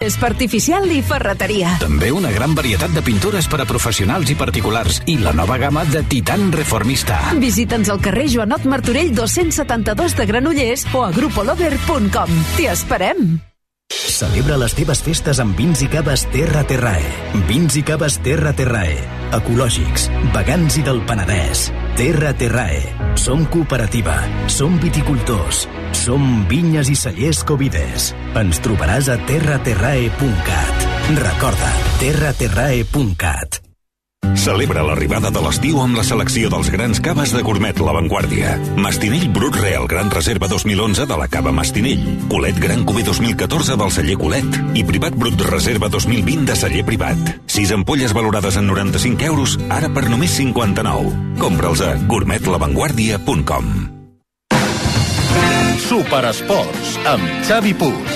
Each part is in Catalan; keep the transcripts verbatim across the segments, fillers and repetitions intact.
Gespa artificial i ferreteria. També una gran varietat de pintures per a professionals i particulars i la nova gamma de Titan Reformista. Visita'ns al carrer Joanot Martorell dos-cents setanta-dos de Granollers o a grupolover punt com. T'hi esperem! Celebra les teves festes amb vins i caves Terra Terrae. Vins i caves Terra Terrae. Ecològics, vegans i del Penedès. Terra Terrae. Som cooperativa. Som viticultors. Som vinyes i cellers Covides. Ens trobaràs a terra terrae punt cat. Recorda, terra terrae punt cat. Celebra l'arribada de l'estiu amb la selecció dels grans caves de Gourmet La Vanguardia. Mastinell Brut Real Gran Reserva dos mil onze de la cava Mastinell. Colet Gran Cubé dos mil catorze del celler Colet. I Privat Brut Reserva dos mil vint de celler Privat. Sis ampolles valorades en noranta-cinc euros, ara per només cinquanta-nou. Compra'ls a gourmet la vanguardia punt com. Superesports amb Xavi Puig.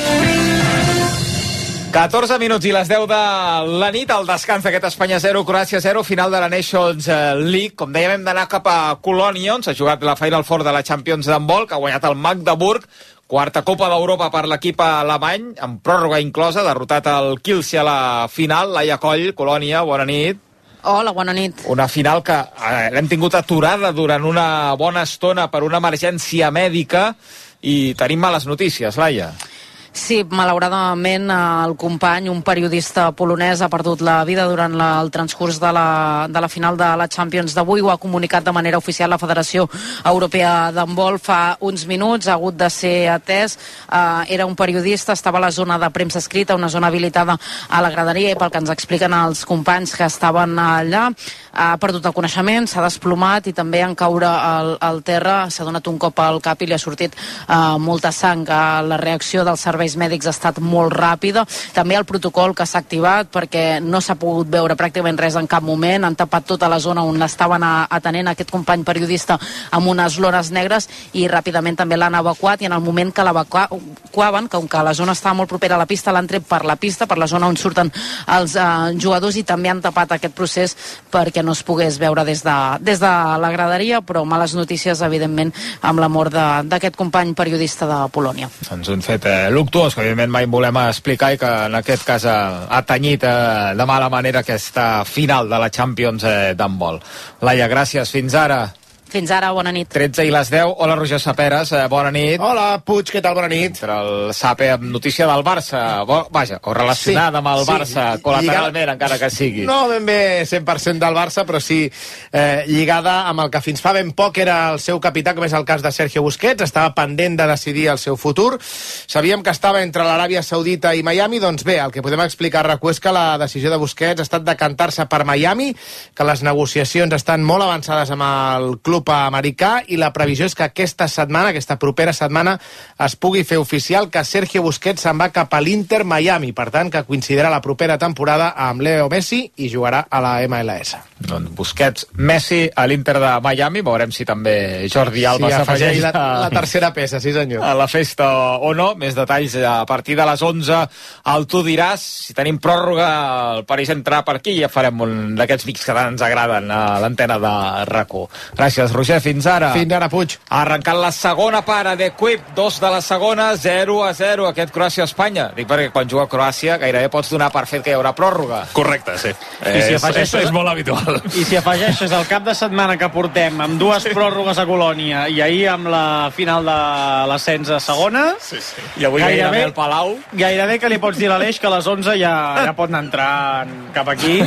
catorze minuts i les deu de la nit, al descans d'aquest Espanya zero, Croàcia zero, final de la Nations League. Com dèiem, hem d'anar cap a Colònia, on s'ha jugat la Final Four de la Champions d'handbol, que ha guanyat el Magdeburg, quarta Copa d'Europa per l'equip alemany, amb pròrroga inclosa, derrotat el Kielce a la final. Laia Coll, Colònia, bona nit. Hola, bona nit. Una final que eh, l'hem tingut aturada durant una bona estona per una emergència mèdica i tenim males notícies, Laia. Sí, malauradament el company, un periodista polonès, ha perdut la vida durant la, el transcurs de la, de la final de la Champions d'avui. Ho ha comunicat de manera oficial la Federació Europea d'Handbol fa uns minuts, ha hagut de ser atès. Uh, era un periodista, estava a la zona de premsa escrita, una zona habilitada a la graderia, i pel que ens expliquen els companys que estaven allà, ha perdut el coneixement, s'ha desplomat i també en caure al, al terra s'ha donat un cop al cap i li ha sortit uh, molta sang. Uh, la reacció dels serveis mèdics ha estat molt ràpida. També el protocol que s'ha activat, perquè no s'ha pogut veure pràcticament res en cap moment. Han tapat tota la zona on estaven atenent aquest company periodista amb unes lones negres i ràpidament també l'han evacuat, i en el moment que l'evacuaven, com que la zona estava molt propera a la pista, l'han tret per la pista, per la zona on surten els eh, jugadors, i també han tapat aquest procés perquè no es pogués veure des de, des de la graderia. Però males notícies, evidentment, amb la mort d'aquest company periodista de Polònia. Ens han fet eh, luctuós, que evidentment mai volem explicar, i que en aquest cas ha, ha tenyit eh, de mala manera aquesta final de la Champions eh, d'handbol. Laia, gràcies, fins ara. Fins ara, bona nit. tretze i les deu. Hola, Roger Saperes, eh, bona nit. Hola, Puig, què tal? Bona nit. Entre el Sape amb notícia del Barça, bo, vaja, o relacionada sí, amb el sí, Barça, col·lateralment, lligada, encara que sigui. No ben bé cent per cent del Barça, però sí eh, lligada amb el que fins fa ben poc era el seu capità, com és el cas de Sergio Busquets. Estava pendent de decidir el seu futur. Sabíem que estava entre l'Aràbia Saudita i Miami. Doncs bé, el que podem explicar a RAC u és que la decisió de Busquets ha estat decantar-se per Miami, que les negociacions estan molt avançades amb el club americà, i la previsió és que aquesta setmana, aquesta propera setmana, es pugui fer oficial que Sergio Busquets se'n va cap a l'Inter Miami, per tant que coincidirà la propera temporada amb Leo Messi i jugarà a la M L S. Doncs Busquets, Messi a l'Inter de Miami, veurem si també Jordi Alba sí, s'afegeix la, la tercera peça, sí senyor, a la festa o no. Més detalls a partir de les onze al Tu diràs. Si tenim pròrroga, el París entrarà per aquí i ja farem un d'aquests mics que tant ens agraden a l'antena de RAC u. Gràcies, Roger, fins ara. Fins ara, Puig. Ha arrencat la segona part de Quip, dos de la segona, zero a zero, aquest Croàcia-Espanya. Dic perquè quan juga Croàcia gairebé pots donar per fet que hi haurà pròrroga. Correcte, sí. I si afegeixes... és, és molt habitual. I si afegeixes el cap de setmana que portem amb dues sí. pròrrogues a Colònia i ahir amb la final de l'ascens a segona, sí, sí. I avui gairebé, al Palau, gairebé que li pots dir a l'Aleix que a les onze ja, ja pot anar entrant cap aquí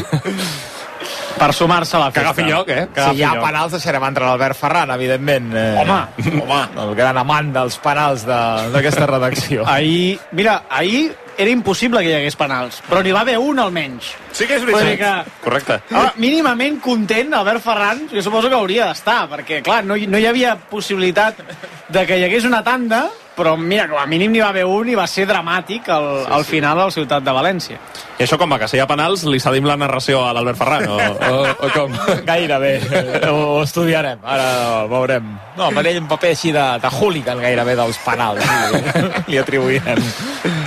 per sumar-se a la festa. Que agafi lloc, eh? Que si hi ha lloc. Penals, deixarem entrar l'Albert Ferran, evidentment. Eh, home, home, el gran amant dels penals d'aquesta de, redacció. Ahir, mira, ahir era impossible que hi hagués penals, però n'hi va haver un almenys. Sí que és veritat. Que, correcte. Ara, mínimament content Albert Ferran, jo suposo que hauria d'estar, perquè clar, no, no hi havia possibilitat de que hi hagués una tanda, però mira, com a mínim n'hi va haver un i va ser dramàtic al, sí, al sí. final a la ciutat de València. I això com va, que si hi ha penals li cedim la narració a l'Albert Ferran o, o, o com? Gairebé, ho estudiarem, ara ho veurem. No, per ell un paper així de, de hooligan gairebé dels penals, sí, li atribuïm.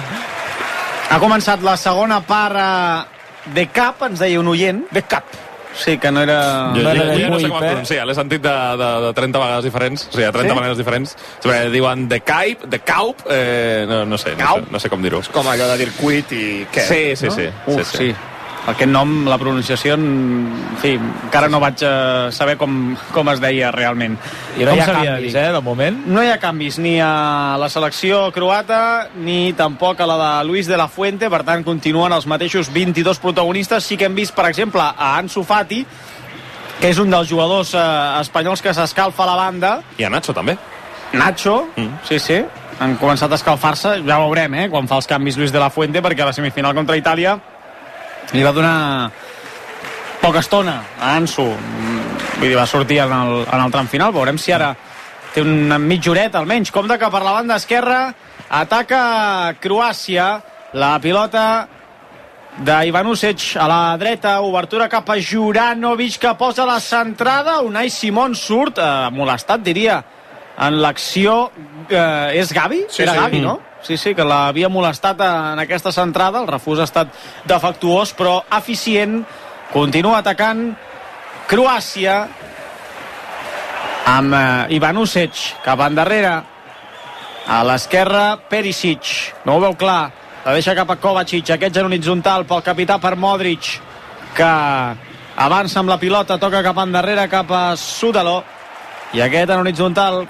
Ha començat la segona part de cap, ens deia un oient. De cap. Sí, que no era... Jo, no jo, era jo no sé com Cuip, es eh? pronuncia, l'he sentit de, de, de trenta vegades diferents, o sigui, de trenta Sí? maneres diferents. O sigui, diuen de Caip, de Caup, eh, no, no sé, no sé, no sé com dir-ho. Com allò de dir cuit i què? Sí, sí, no? sí. Uf, sí, sí. sí. Aquest nom, la pronunciació, en fi, encara no vaig eh, saber com, com es deia realment. I no Com hi ha s'havia canvis, dit? eh, de moment? No hi ha canvis ni a la selecció croata ni tampoc a la de Luis de la Fuente, per tant continuen els mateixos vint-i-dos protagonistes. Sí que hem vist, per exemple, a Ansu Fati, que és un dels jugadors eh, espanyols que s'escalfa a la banda. I a Nacho també. Nacho, Mm. sí, sí, han començat a escalfar-se, ja ho veurem, eh, quan fa els canvis Luis de la Fuente, perquè a la semifinal contra Itàlia li va donar poca estona a Ansu. Vull dir, va sortir en el, en el tram final. Veurem si ara té una mitja horeta, almenys. Compte que per la banda esquerra ataca Croàcia. La pilota d'Ivan Usic a la dreta, obertura cap a Juranovic, que posa la centrada. Unai Simón surt, eh, molestat, diria, en l'acció. Eh, és Gavi? Sí, Era sí. Gavi, no? Sí, sí, que l'havia molestat en aquesta centrada. El refús ha estat defectuós, però eficient. Continua atacant Croàcia amb eh, Ivan Usic cap endarrere. A l'esquerra, Perisic. No ho veu clar. La deixa cap a Kovacic. Aquest en horitzontal pel capità, per Modric, que avança amb la pilota, toca cap endarrere, cap a Sudalo. I aquest en horitzontal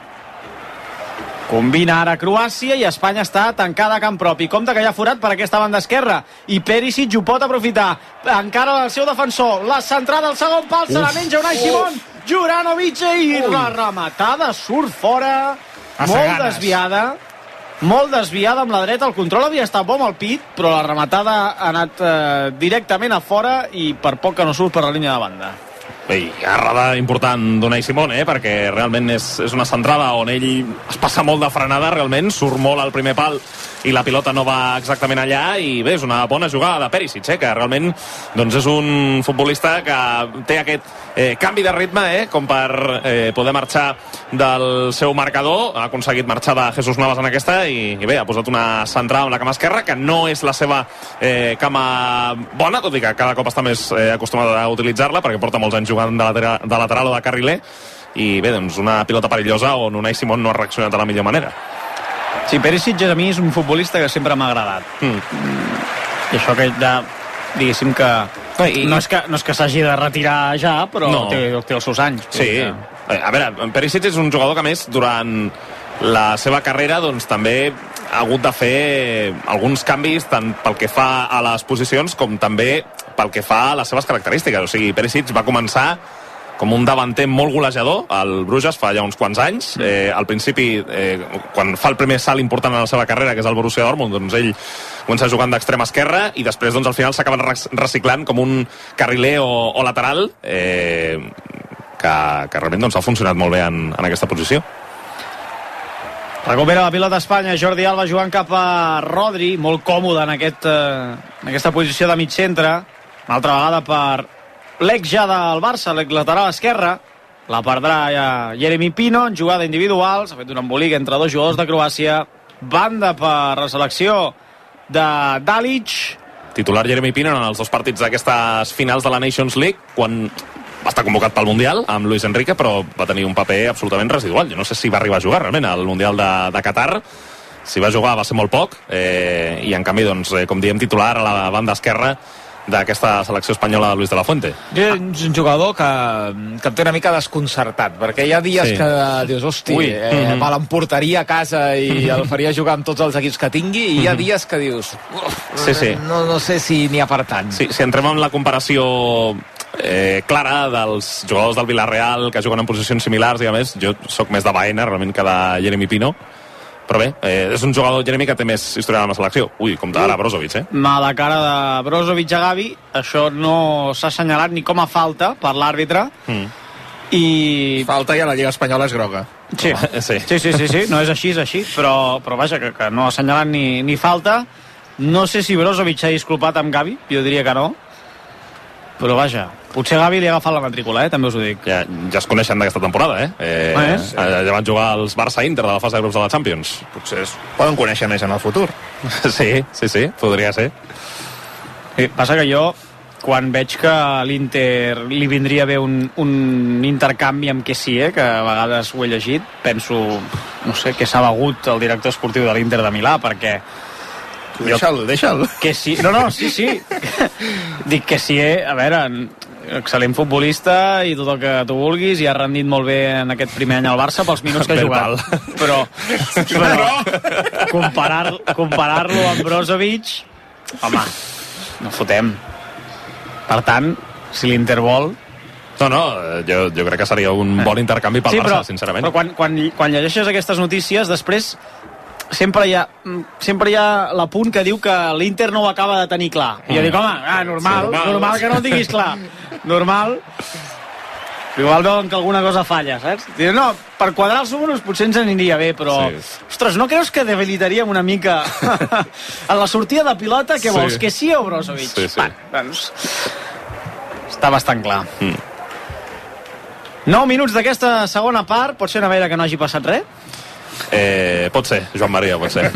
combina ara Croàcia i Espanya està tancada a camp propi. Compte que hi ha forat per aquesta banda esquerra i Perisic ho pot aprofitar. Encara el seu defensor. La centrada al segon pal, se la menja Unai Simón. Juranovic i la rematada surt fora. Molt desviada. Molt desviada amb la dreta. El control havia estat bo amb el pit, però la rematada ha anat eh, directament a fora i per poc que no surt per la línia de banda. Bé, agarrada important d'Unai Simón, eh? Perquè realment és, és una centrada on ell es passa molt de frenada, realment, surt molt al primer pal i la pilota no va exactament allà, i bé, és una bona jugada de Perisic, eh? Que realment doncs és un futbolista que té aquest eh, canvi de ritme, eh? Com per eh, poder marxar del seu marcador. Ha aconseguit marxar de Jesús Navas en aquesta i, i bé, ha posat una centrada amb la cama esquerra, que no és la seva eh, cama bona, tot i que cada cop està més eh, acostumat a utilitzar-la, perquè porta molts anys jugant de lateral, de lateral o de carriler, i bé, doncs una pilota perillosa on Unai Simón no ha reaccionat de la millor manera. Sí, Perisic a mi és un futbolista que sempre m'ha agradat. Mm. I això que ja, diguéssim que no, i... no és que, no és que s'hagi de retirar ja, però no. té, té els seus anys. Sí, que... a veure, Perisic és un jugador que, més, durant la seva carrera, doncs també ha hagut de fer alguns canvis tant pel que fa a les posicions com també pel que fa a les seves característiques. O sigui, Perisic va començar com un davanter molt golejador al Bruges fa ja uns quants anys. Eh, al principi, eh, quan fa el primer salt important en la seva carrera, que és el Borussia Dortmund, doncs ell comença jugant d'extrema esquerra i després doncs, al final s'acaba reciclant com un carriler o, o lateral, eh, que, que realment doncs, ha funcionat molt bé en, en aquesta posició. Recupera la pilota Espanya, Jordi Alba jugant cap a Rodri, molt còmode en, aquest, eh, en aquesta posició de mig centre. Una altra vegada per l'ex ja del Barça, l'ex lateral esquerra. La perdrà ja Jeremy Pino en jugada individual. S'ha fet un embolic entre dos jugadors de Croàcia. Banda per la selecció de Dalic. Titular Jeremy Pino en els dos partits d'aquestes finals de la Nations League, quan va estar convocat pel Mundial amb Luis Enrique, però va tenir un paper absolutament residual. Jo no sé si va arribar a jugar realment al Mundial de, de Qatar. Si va jugar va ser molt poc, eh, i en canvi, doncs, eh, com diem, titular a la banda esquerra d'aquesta selecció espanyola de Luis de la Fuente. És un jugador que, que em té una mica desconcertat, perquè hi ha dies sí. que dius, hosti, Ui, eh, mm -hmm. me l'emportaria a casa i el faria jugar amb tots els equips que tingui, i hi ha dies que dius, sí, sí. No, no sé si n'hi ha per tant. Sí, si entrem en la comparació eh, clara dels jugadors del Villarreal que juguen en posicions similars, i a més, jo sóc més de Baena realment que de Jeremy Pino, però bé, eh, és un jugador, Jeremy, que té més història amb la selecció. Ui, compte ara Brozovic, eh? Mala cara de Brozovic a Gavi. Això no s'ha assenyalat ni com a falta per l'àrbitre. Mm. I... Falta i a la Lliga Espanyola és groga. Sí, sí, sí, sí, sí, sí. No és així, és així, però, però vaja, que, que no ha assenyalat ni, ni falta. No sé si Brozovic s'ha disculpat amb Gavi, jo diria que no. Però vaja, potser Gavi li ha agafat la matrícula, eh? També us ho dic. Ja, ja es coneixen d'aquesta temporada, eh? eh ah, és? Ja van jugar els Barça-Inter de la fase de grups de la Champions. Potser es poden conèixer més en el futur. Sí, sí, sí, podria ser. Sí, passa que jo quan veig que a l'Inter li vindria bé un, un intercanvi amb Kessie, que a vegades ho he llegit, penso, no sé, que s'ha begut el director esportiu de l'Inter de Milà, perquè... Deixa'l, deixa'l. Que sí, no, no, sí, sí. Dic que sí, a veure, excel·lent futbolista i tot el que tu vulguis, i ha rendit molt bé en aquest primer any al Barça pels minuts que ha jugat. Però, però comparar, comparar-lo amb Brozovic, home, no fotem. Per tant, si l'Inter vol... No, no, jo, jo crec que seria un bon intercanvi pel sí, Barça, però, sincerament. Però quan, quan, quan llegeixes aquestes notícies, després sempre hi ha, sempre hi ha l'apunt que diu que l'Inter no ho acaba de tenir clar. I jo dic, home, ah, normal, sí, normal. normal que no ho tinguis clar. Normal. Igual veuen que alguna cosa falla, saps? Dius, no, per quadrar els números potser ens aniria bé, però... Sí. Ostres, no creus que debilitaríem una mica a la sortida de pilota? Què sí. vols, que sí o Brozovic? Sí, sí. Va, doncs... Està bastant clar. Mm. nou minuts d'aquesta segona part. Pot ser una veure que no hagi passat res? Eh, pot ser, Joan Maria, pot ser.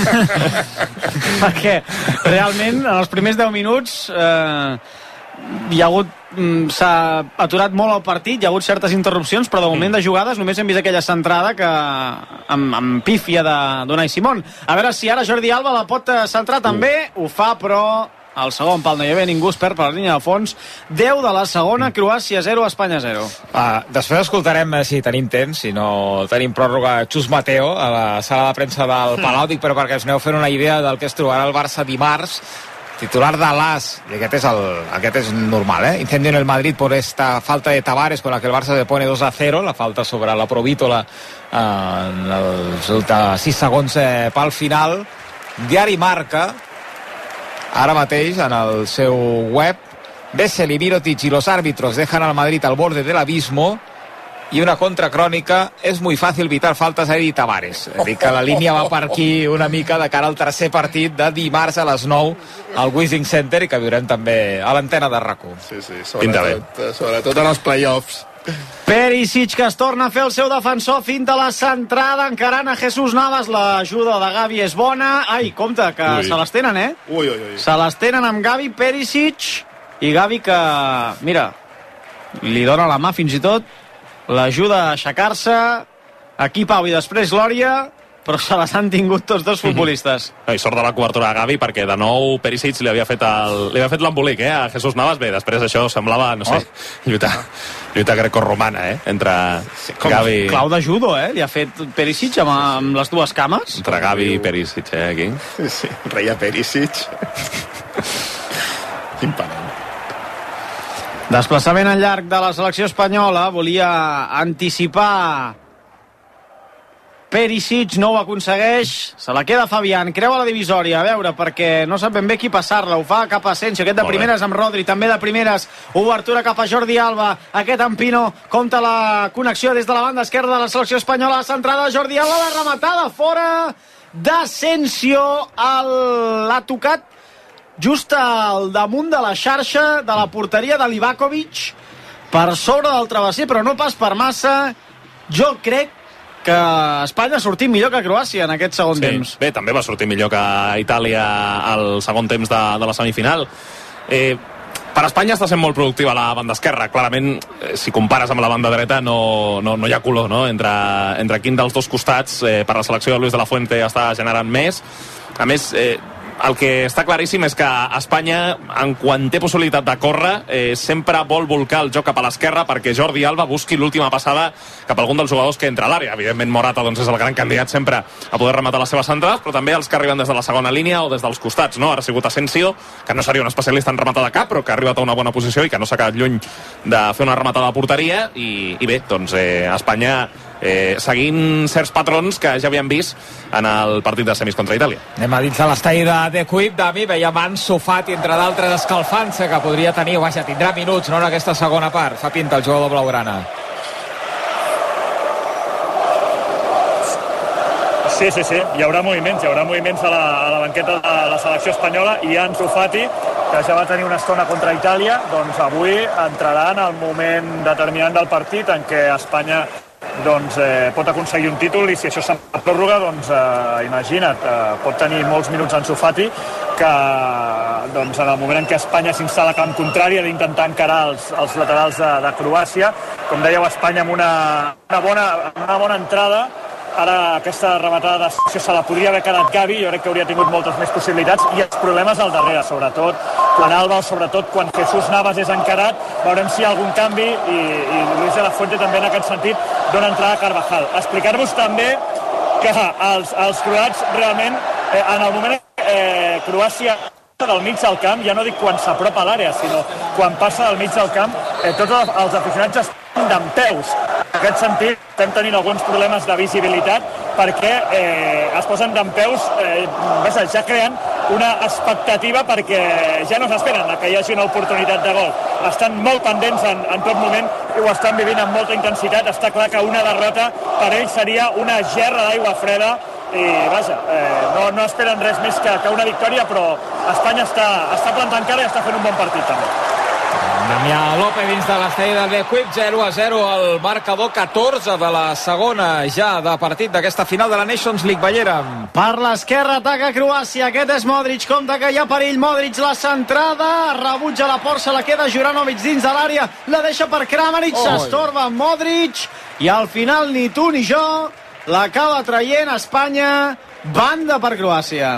Perquè realment en els primers deu minuts eh, hi ha hagut s'ha aturat molt el partit, hi ha hagut certes interrupcions, però de moment de jugades només hem vist aquella centrada que amb, amb pífia d'Unai Simón. A veure si ara Jordi Alba la pot centrar també, ho fa, però al segon pal no hi havia ningú, es perd per la línia de fons. deu de la segona, Croàcia zero, Espanya zero. Ah, després escoltarem, si tenim temps, si no tenim pròrroga, Xus Mateo a la sala de premsa del Palau, dic, però perquè us aneu fent una idea del que es trobarà el Barça dimarts. Titular de l'As, i aquest és, el, aquest és normal, ¿eh? Incendio en el Madrid por esta falta de Tavares con la que el Barça se pone dos a cero, la falta sobre la Provítola eh, en els sis segons eh, pel final. Diari Marca, ara mateix en el seu web, Bessel y Mirotic y los árbitros dejan al Madrid al borde del abismo. I una contracrònica, és muy fàcil evitar faltes a Edi Tavares. És dir, que la línia va per aquí una mica de cara al tercer partit de dimarts a les nou al Wishing Center, i que viurem també a l'antena de RAC1. Sí, sí, sobretot, sobretot en els play-offs. Perisic, que es torna a fer el seu defensor, finta la centrada, encarant a Jesús Navas. L'ajuda de Gavi és bona. Ai, compte, que ui. se les tenen, eh? Ui, ui, ui. Se les tenen amb Gavi, Perisic, i Gavi que, mira, li dona la mà fins i tot, l'ajuda a aixecar-se, aquí Pau i després Glòria, però se les han tingut tots dos futbolistes. Mm-hmm. I sort de la cobertura a Gavi, perquè de nou Perisic li havia fet el, li havia fet l'embolic, eh, a Jesús Navas. Bé, després això semblava, no sé, oh. lluita, lluita grecorromana, eh, entre com Gavi... Clau de judo, eh, li ha fet Perisic amb, amb les dues cames. Entre Gavi i Perisic, eh, aquí. Sí, sí, reia Perisic. Imparant. Desplaçament al llarg de la selecció espanyola, volia anticipar Perisic, no ho aconsegueix, se la queda Fabián, creua la divisòria, a veure, perquè no sap ben bé qui passar-la, ho fa cap a Asensio, aquest de primeres amb Rodri, també de primeres, obertura cap a Jordi Alba, aquest amb Pino, compta la connexió des de la banda esquerra de la selecció espanyola, la centrada de Jordi Alba, la rematada fora d'Asensio, l'ha tocat just al damunt de la xarxa de la porteria de Livakovic, per sobre del travesser, però no pas per massa. Jo crec que Espanya ha sortit millor que Croàcia en aquest segon sí. temps. Bé, també va sortir millor que Itàlia al segon temps de, de la semifinal. Eh, per Espanya està sent molt productiva la banda esquerra. Clarament, eh, si compares amb la banda dreta, no, no, no hi ha color, no? Entre, entre quin dels dos costats, eh, per la selecció de Luis de la Fuente està generant més. A més, eh, el que està claríssim és que Espanya, en quan té possibilitat de córrer, eh, sempre vol volcar el joc cap a l'esquerra perquè Jordi Alba busqui l'última passada cap a algun dels jugadors que entra a l'àrea. Evidentment, Morata doncs, és el gran candidat sempre a poder rematar les seves centrades, però també els que arriben des de la segona línia o des dels costats, no? Ara ha sigut Asensio, que no seria un especialista en rematar de cap, però que ha arribat a una bona posició i que no s'ha quedat lluny de fer una rematada a porteria, i, i bé, doncs eh, Espanya eh, seguint certs patrons que ja havíem vist en el partit de semis contra Itàlia. Anem a dins de l'estadi de The Equip, Dami, veiem Ansu Fati, entre d'altres, escalfant-se, que podria tenir, vaja, tindrà minuts, no, en aquesta segona part. Fa pinta el jugador blaugrana. Sí, sí, sí, hi haurà moviments, hi haurà moviments a la, a la banqueta de la selecció espanyola, i Ansu Fati, que ja va tenir una estona contra Itàlia, doncs avui entrarà en el moment determinant del partit en què Espanya doncs, eh, pot aconseguir un títol, i si això s'ha pròrroga, doncs eh, imagina't, eh, pot tenir molts minuts Ansu Fati, que doncs, en el moment en què Espanya s'instal·la a camp contrari ha d'intentar encarar els, els laterals de, de Croàcia. Com dèieu, Espanya amb una, una, bona, una bona entrada. Ara aquesta rematada de se la podria haver quedat Gavi, jo crec que hauria tingut moltes més possibilitats, i els problemes al darrere, sobretot quan Alba, sobretot quan Jesús Navas és encarat. Veurem si hi ha algun canvi, i, i Luis de la Fuente també en aquest sentit dona entrada a Carvajal. Explicar-vos també que els, els croats realment, eh, en el moment eh, Croàcia del mig del camp, ja no dic quan s'apropa a l'àrea, sinó quan passa del mig del camp, eh, tots els, els aficionats estan dempeus. En aquest sentit, estem tenint alguns problemes de visibilitat perquè eh, es posen dempeus, eh, ja creen una expectativa perquè ja no s'esperen que hi hagi una oportunitat de gol. Estan molt pendents en, en tot moment i ho estan vivint amb molta intensitat. Està clar que una derrota per ells seria una gerra d'aigua freda i vaja, eh, no, no esperen res més que, que una victòria, però Espanya està, està plantant cara i està fent un bon partit també. Damià López dins de l'estadi del Bequip, zero a zero el marcador, catorze de la segona ja de partit d'aquesta final de la Nations League. Ballera. Per l'esquerra ataca Croàcia, aquest és Modric, compte que hi ha perill, Modric la centrada, rebutja la Porça, la queda Juranovic dins de l'àrea, la deixa per Kramaric, oh, s'estorba Modric, i al final ni tu ni jo l'acaba traient Espanya, banda per Croàcia.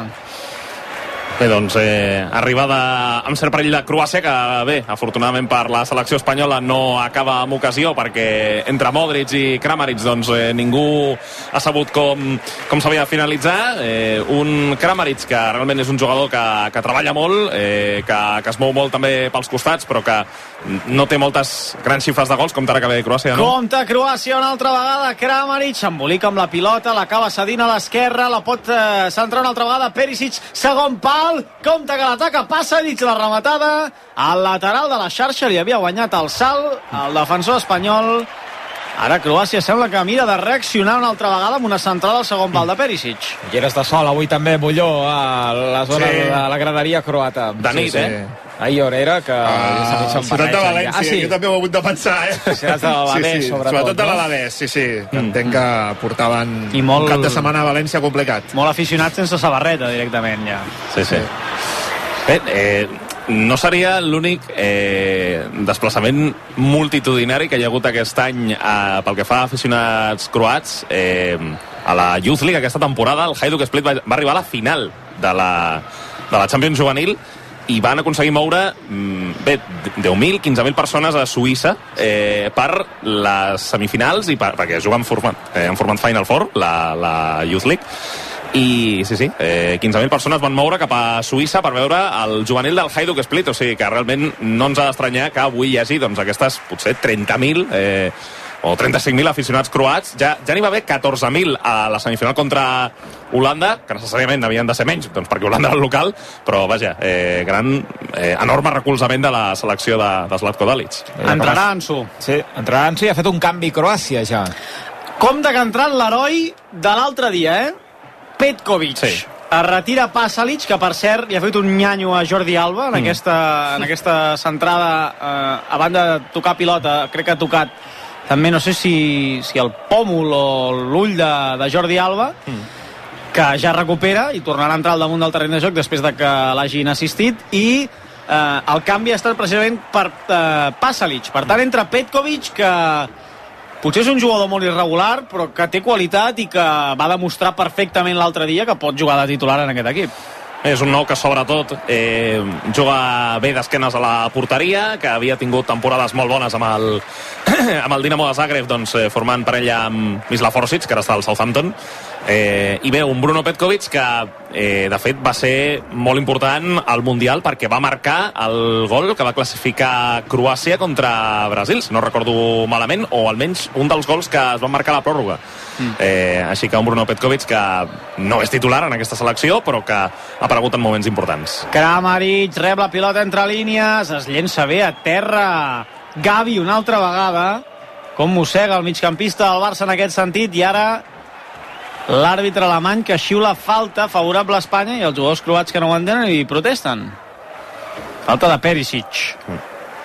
Bé, doncs, eh, arribada amb cert perill de Croàcia, que bé, afortunadament per la selecció espanyola no acaba amb ocasió, perquè entre Modric i Kramaric doncs eh, ningú ha sabut com, com s'havia de finalitzar. Eh, un Kramaric que realment és un jugador que, que treballa molt, eh, que, que es mou molt també pels costats, però que no té moltes grans xifres de gols, com ara que ve Croàcia, no? Compte Croàcia una altra vegada, Kramaric s'embolica amb la pilota, l'acaba cedint a l'esquerra, la pot eh, centrar una altra vegada, Perisic, segon pal, compte que l'ataca, passa dins la rematada, al lateral de la xarxa li havia guanyat el salt, el defensor espanyol. Ara Croàcia sembla que mira de reaccionar una altra vegada amb una centrada al segon pal de Perisic. Ulleres de sol avui també, Molló, a la zona sí. de la graderia croata. De nit, sí, sí. eh? Ahir hora era que... Ah, ciutat de València, ah, sí. Jo també ho he hagut de pensar, eh? Ciutat de l'Alavés, sí, sí. sobretot. Sobretot de no? l'Alavés, sí, sí. Mm. Entenc que portaven I molt... un cap de setmana a València complicat. Molt aficionat sense sabarreta, directament, ja. Sí, sí. Bé, eh, no seria l'únic eh, desplaçament multitudinari que hi ha hagut aquest any eh, pel que fa a aficionats croats. Eh, a la Youth League aquesta temporada el Hajduk Split va, va arribar a la final de la, de la Champions juvenil i van aconseguir moure bé, deu mil, quinze mil persones a Suïssa eh, per les semifinals i per, perquè juguen format, eh, en format Final Four, la, la Youth League, i sí, sí, eh, quinze mil persones van moure cap a Suïssa per veure el juvenil del Hajduk Split, o sigui que realment no ens ha d'estranyar que avui hi hagi doncs, aquestes potser trenta mil eh, o trenta-cinc mil aficionats croats. Ja, ja n'hi va haver catorze mil a la semifinal contra Holanda, que necessàriament havien de ser menys, doncs perquè Holanda era el local, però vaja, eh, gran, eh, enorme recolzament de la selecció de, de Zlatko Dalic. Entrarà Ansu. Sí, entrarà Ansu i ha fet un canvi Croàcia ja. Compte que ha entrat l'heroi de l'altre dia, eh? Petkovic. Sí. Es retira Pasalic, que per cert li ha fet un nyanyo a Jordi Alba en, mm. aquesta, en aquesta centrada eh, a banda de tocar pilota, crec que ha tocat també, no sé si, si el pòmul o l'ull de, de Jordi Alba, mm. que ja recupera i tornarà a entrar al damunt del terreny de joc després de que l'hagin assistit, i eh, el canvi ha estat precisament per eh, Pasalic. Per tant, entra Petkovic, que potser és un jugador molt irregular, però que té qualitat i que va demostrar perfectament l'altre dia que pot jugar de titular en aquest equip. És un nou que sobretot eh, juga bé d'esquenes a la porteria, que havia tingut temporades molt bones amb el, amb el Dinamo de Zagreb, doncs, eh, formant parella amb Mislav Orsic, que ara està al Southampton. Eh, I bé, un Bruno Petkovic que eh, de fet va ser molt important al Mundial perquè va marcar el gol que va classificar Croàcia contra Brasil, si no recordo malament, o almenys un dels gols que es van marcar a la pròrroga. Mm. Eh, així que un Bruno Petkovic que no és titular en aquesta selecció, però que ha aparegut en moments importants. Kramaric rep la pilota entre línies, es llença bé a terra Gavi una altra vegada, com mossega el migcampista del Barça en aquest sentit, i ara l'àrbitre alemany que xiula falta favorable a Espanya, i els jugadors croats que no ho entenen i protesten. Falta de Perisic. Mm.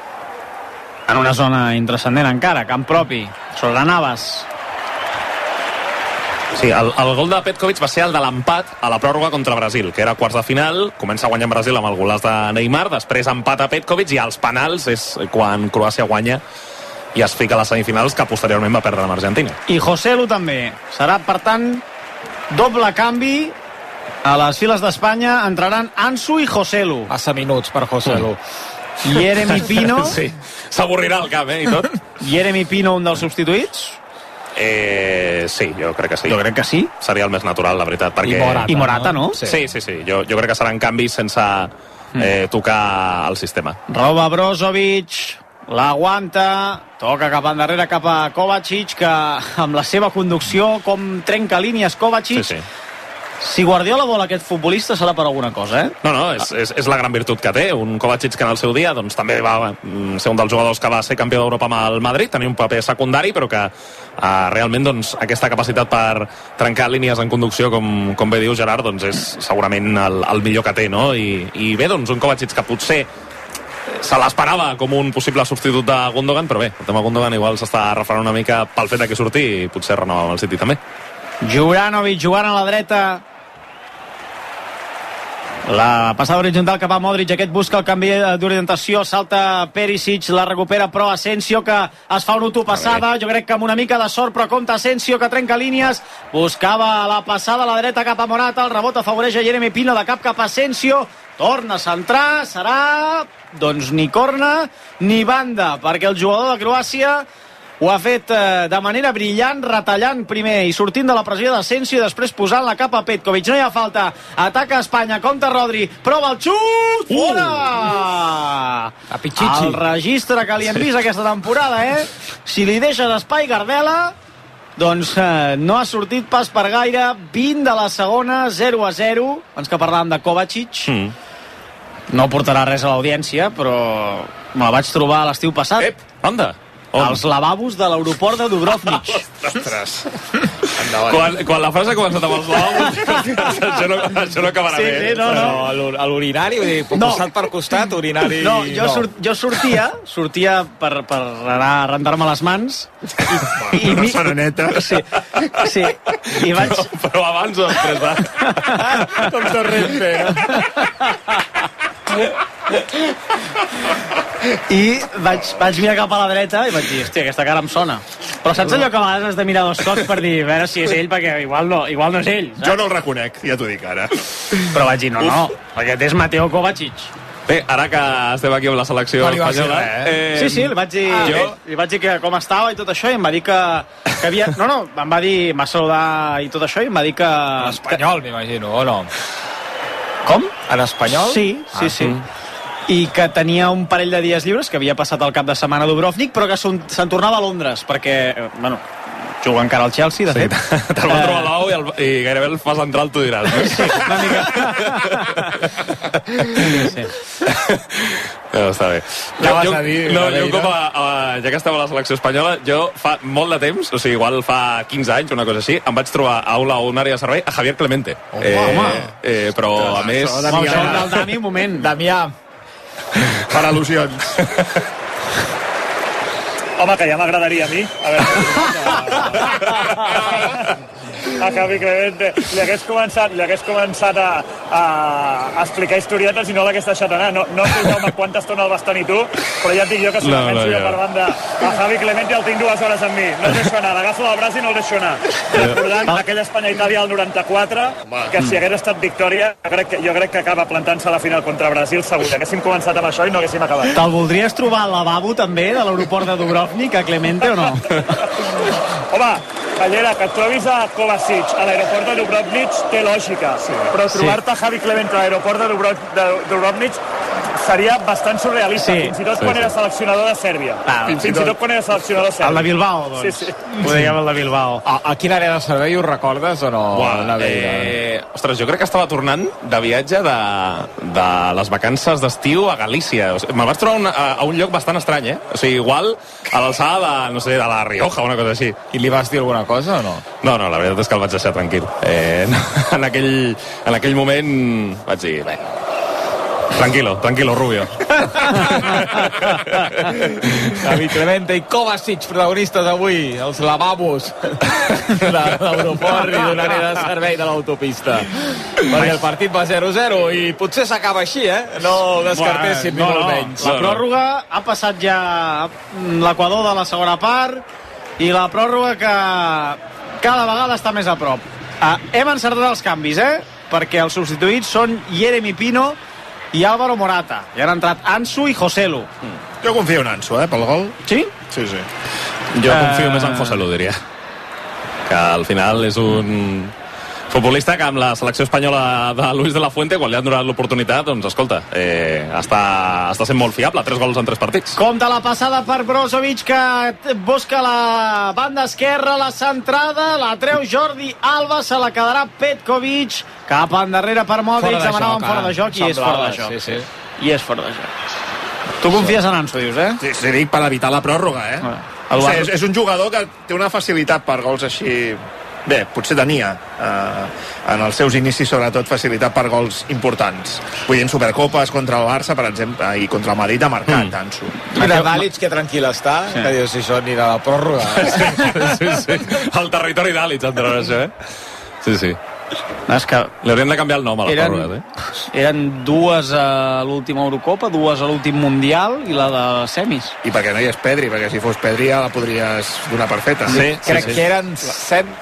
En una zona intrascendent encara, camp propi, sobre Navas. Sí, el, el gol de Petkovic va ser el de l'empat a la pròrroga contra Brasil, que era quarts de final, comença guanyant Brasil amb el golaç de Neymar, després empat a Petkovic i als penals és quan Croàcia guanya i es fica a les semifinals, que posteriorment va perdre amb Argentina. I Joselu també. Serà, per tant, doble canvi. A les files d'Espanya entraran Ansu i Joselu. Passa minuts per Joselu. Mm. Jeremy Pino. Sí, s'avorrirà el camp, eh, i tot. Jeremy Pino, un dels substituïts. Eh, sí, jo crec que sí. Jo crec que sí. Seria el més natural, la veritat. Perquè... I Morata, I Morata no? no? Sí, sí, sí. sí. Jo, jo crec que seran canvis sense eh, tocar el sistema. Roba Brozovic, l'aguanta, toca cap endarrere cap a Kovacic, que amb la seva conducció, com trenca línies Kovacic... Sí, sí. Si Guardiola vol aquest futbolista serà per alguna cosa, eh? No, no, és, és, és la gran virtut que té. Un Kovacic que en el seu dia doncs, també va ser un dels jugadors que va ser campió d'Europa amb el Madrid, tenia un paper secundari, però que eh, realment doncs, aquesta capacitat per trencar línies en conducció, com, com bé diu Gerard, doncs és segurament el, el millor que té, no? I, i bé, doncs un Kovacic que potser se l'esperava com un possible substitut de Gundogan, però bé, el tema Gundogan igual s'està referent una mica pel fet de que surti i potser renova amb el City també. Juranovic jugant a la dreta, la passada horitzontal cap a Modric, aquest busca el canvi d'orientació, salta Perisic, la recupera però Asensio, que es fa una autopassada, jo crec que amb una mica de sort, però compta Asensio, que trenca línies, buscava la passada a la dreta cap a Morata, el rebot afavoreix a Jeremy Pino, de cap cap a Asensio, torna a centrar, serà doncs ni corna ni banda, perquè el jugador de Croàcia ho ha fet eh, de manera brillant, retallant primer i sortint de la pressió d'Asensio i després posant la capa a Petkovic. No hi ha falta. Ataca Espanya, compta Rodri, prova el xut! Fora! A Pichichi. El registre que li hem vist aquesta temporada, eh? Si li deixes espai, Gardela, doncs eh, no ha sortit pas per gaire. vint de la segona, zero a zero. Abans que parlàvem de Kovacic. Mm. No portarà res a l'audiència, però me la vaig trobar l'estiu passat. Ep, anda! als lavabos de l'aeroport de Dubrovnik. Ostres. Quan, quan la frase ha començat amb els lavabos, això, no, això no acabarà sí, bé. Sí, no, no. Però a l'urinari, vull dir, no. costat per costat, urinari... No, jo, no. Surt, jo sortia, sortia per, per anar a rentar-me les mans i... i una sereneta. Sí, sí. I vaig... Però, però abans o després de... Com Torrente, i vaig, vaig mirar cap a la dreta i vaig dir, hòstia, aquesta cara em sona. Però saps allò que a vegades has de mirar dos cops per dir, a veure si és ell, perquè igual no, igual no és ell, saps? Jo no el reconec, ja t'ho dic ara. Però vaig dir, no, no, aquest és Mateo Kovacic. Bé, ara que estem aquí amb la selecció no espanyola... Eh? Sí, sí, li vaig dir, ah, jo, li vaig dir que com estava i tot això, i em va dir que, que havia... No, no, em va dir, em va saludar i tot això, i em va dir que... En espanyol, que... m'imagino, o no? Com? En espanyol? Sí, sí, ah, sí. I que tenia un parell de dies lliures, que havia passat el cap de setmana a Dubrovnik, però que se'n tornava a Londres, perquè, bueno, juga encara al Chelsea, de sí, fet. Te'l va trobar l'ou i, el, i gairebé el fas entrar, tu diràs. No? Sí, una mica. Sí, sí. No, està bé. Ja jo, vas jo, a dir, no, jo un cop, a, a, ja que estava a la selecció espanyola, jo fa molt de temps, o sigui, igual fa quinze anys, una cosa així, em vaig trobar a una, una àrea de servei a Javier Clemente. Oh, eh, home. Eh, però, a més... Damià, del Dami, un moment. Damià. Per al·lusions. Home, que ja m'agradaria a mi. A veure... a Javi Clemente li hagués començat, li hagués començat a, a, a explicar historietes i no l'hagués deixat anar. No, no sé Jaume quanta estona el vas tenir tu, però ja et dic jo que si no, penso no, jo per banda a Javi Clemente el tinc dues hores amb mi. No el deixo anar, l'agafo del braç i no el deixo anar. Recordant aquella Espanya-Itàlia al noranta-quatre, que si hagués estat victòria, jo crec que, jo crec que acaba plantant-se a la final contra Brasil segur. Haguéssim començat amb això i no haguéssim acabat. Te'l voldries trobar al lavabo també de l'aeroport de Dubrovnik, a Clemente, o no? Home, Ballera, que et trobis a Kovacic a l'aeroport de Dubrovnik té lògica, sí, però trobar-te sí. Javi Clemente a l'aeroport de, Dubro de Dubrovnik seria bastant surrealista, sí. Fins i tot sí, quan sí. Era seleccionador de Sèrbia. Ah, fins, fins i tot quan era seleccionador de Sèrbia. El de Bilbao, doncs. Sí, sí. Ho dèiem el de Bilbao. A, a quina àrea de servei ho recordes o no? Buah, eh, ostres, jo crec que estava tornant de viatge de, de les vacances d'estiu a Galícia. O sigui, me'l vaig trobar un, a, a un lloc bastant estrany, eh? O sigui, igual a l'alçada de, no sé, de la Rioja o una cosa així. I li vas dir alguna cosa o no? No, no, la veritat és que el vaig deixar tranquil. Eh, en, aquell, en aquell moment vaig dir, bé, Tranquilo, tranquilo, Rubio. Xavi Clemente i Kovacic, protagonistes avui, els lavabos de l'aeroport i d'una àrea de servei de l'autopista. Perquè el partit va zero zero i potser s'acaba així, eh? No ho descartéssim, ni no, molt no. menys. La pròrroga ha passat ja l'equador de la segona part i la pròrroga que cada vegada està més a prop. Uh, hem encertat els canvis, eh? Perquè els substituïts són Jeremy Pino i Álvaro Morata. I han entrat Ansu i Joselu. Mm. Jo confio en Ansu, eh, pel gol. Sí? Sí, sí. Jo Uh... confio més en Joselu, diria. Que al final és un futbolista que amb la selecció espanyola de Luis de la Fuente, quan li han donat l'oportunitat, doncs escolta, eh, està, està sent molt fiable, tres gols en tres partits. Compte la passada per Brozovic, que busca la banda esquerra, la centrada, la treu Jordi Alba, se la quedarà Petkovic, cap endarrere per Modric, demanaven fora de joc, i és fora de joc. Sí, sí. I és fora de joc. Tu confies en Ansu, dius, eh? Sí, sí, dic per evitar la pròrroga, eh? Ah. O sigui, és, és un jugador que té una facilitat per gols així... Bé, potser tenia eh, en els seus inicis, sobretot, facilitat per gols importants. Vull dir, en Supercopes contra el Barça, per exemple, i contra el Madrid ha marcat, mm. Ansu. Mira, Dalic, que tranquil està, sí. Que dius, si això anirà a la pròrroga. Sí, sí. El territori d'Àlits, entrarà això, eh? Sí, sí. És que li hauríem de canviar el nom a les eren, pròrrogues, eh? Eren dues a l'última Eurocopa, dues a l'últim Mundial i la de semis. I perquè no hi és Pedri, perquè si fos Pedri ja la podries donar per feta. Sí, sí, crec sí, sí. que eren set...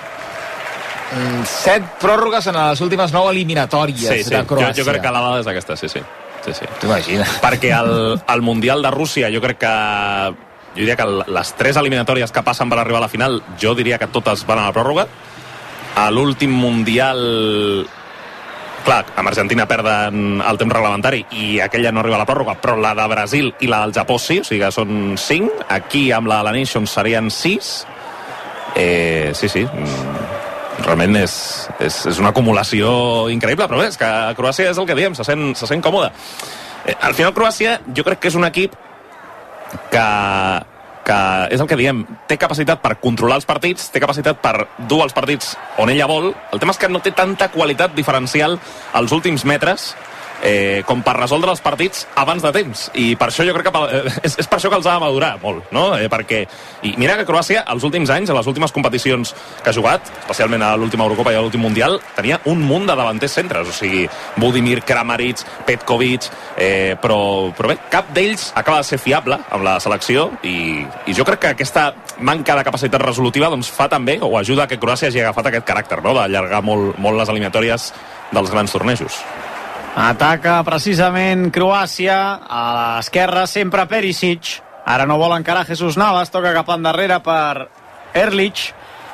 set pròrrogues en les últimes nou eliminatòries sí, sí. de Croàcia. Jo, jo crec que la dada és aquesta, sí, sí. sí, sí. T'imagines? Perquè el, el Mundial de Rússia, jo crec que... Jo diria que les tres eliminatòries que passen per arribar a la final, jo diria que totes van a la pròrroga. A l'últim Mundial... Clar, amb Argentina perden el temps reglamentari i aquella no arriba a la pròrroga, però la de Brasil i la del Japó sí, o sigui que són cinc. Aquí, amb la de la Nations, serien sis. Eh, sí, sí... realment és, és, és una acumulació increïble, però bé, és que Croàcia és el que diem, se sent, se sent còmode. Eh, al final Croàcia jo crec que és un equip que, que és el que diem, té capacitat per controlar els partits, té capacitat per dur els partits on ella vol. El tema és que no té tanta qualitat diferencial als últims metres eh, com per resoldre els partits abans de temps, i per això jo crec que eh, és, és per això que els ha de madurar molt, no? Eh, perquè, i mira que Croàcia els últims anys, a les últimes competicions que ha jugat, especialment a l'última Eurocopa i a l'últim Mundial, tenia un munt de davanters centres, o sigui, Budimir, Kramaric, Petkovic, eh, però, però bé, cap d'ells acaba de ser fiable amb la selecció, i, i jo crec que aquesta manca de capacitat resolutiva doncs, fa també, o ajuda a que Croàcia hagi agafat aquest caràcter, no?, d'allargar molt, molt les eliminatòries dels grans tornejos. Ataca precisament Croàcia, a l'esquerra sempre Perisic, ara no vol encarar Jesús Navas, toca cap endarrere per Erlich,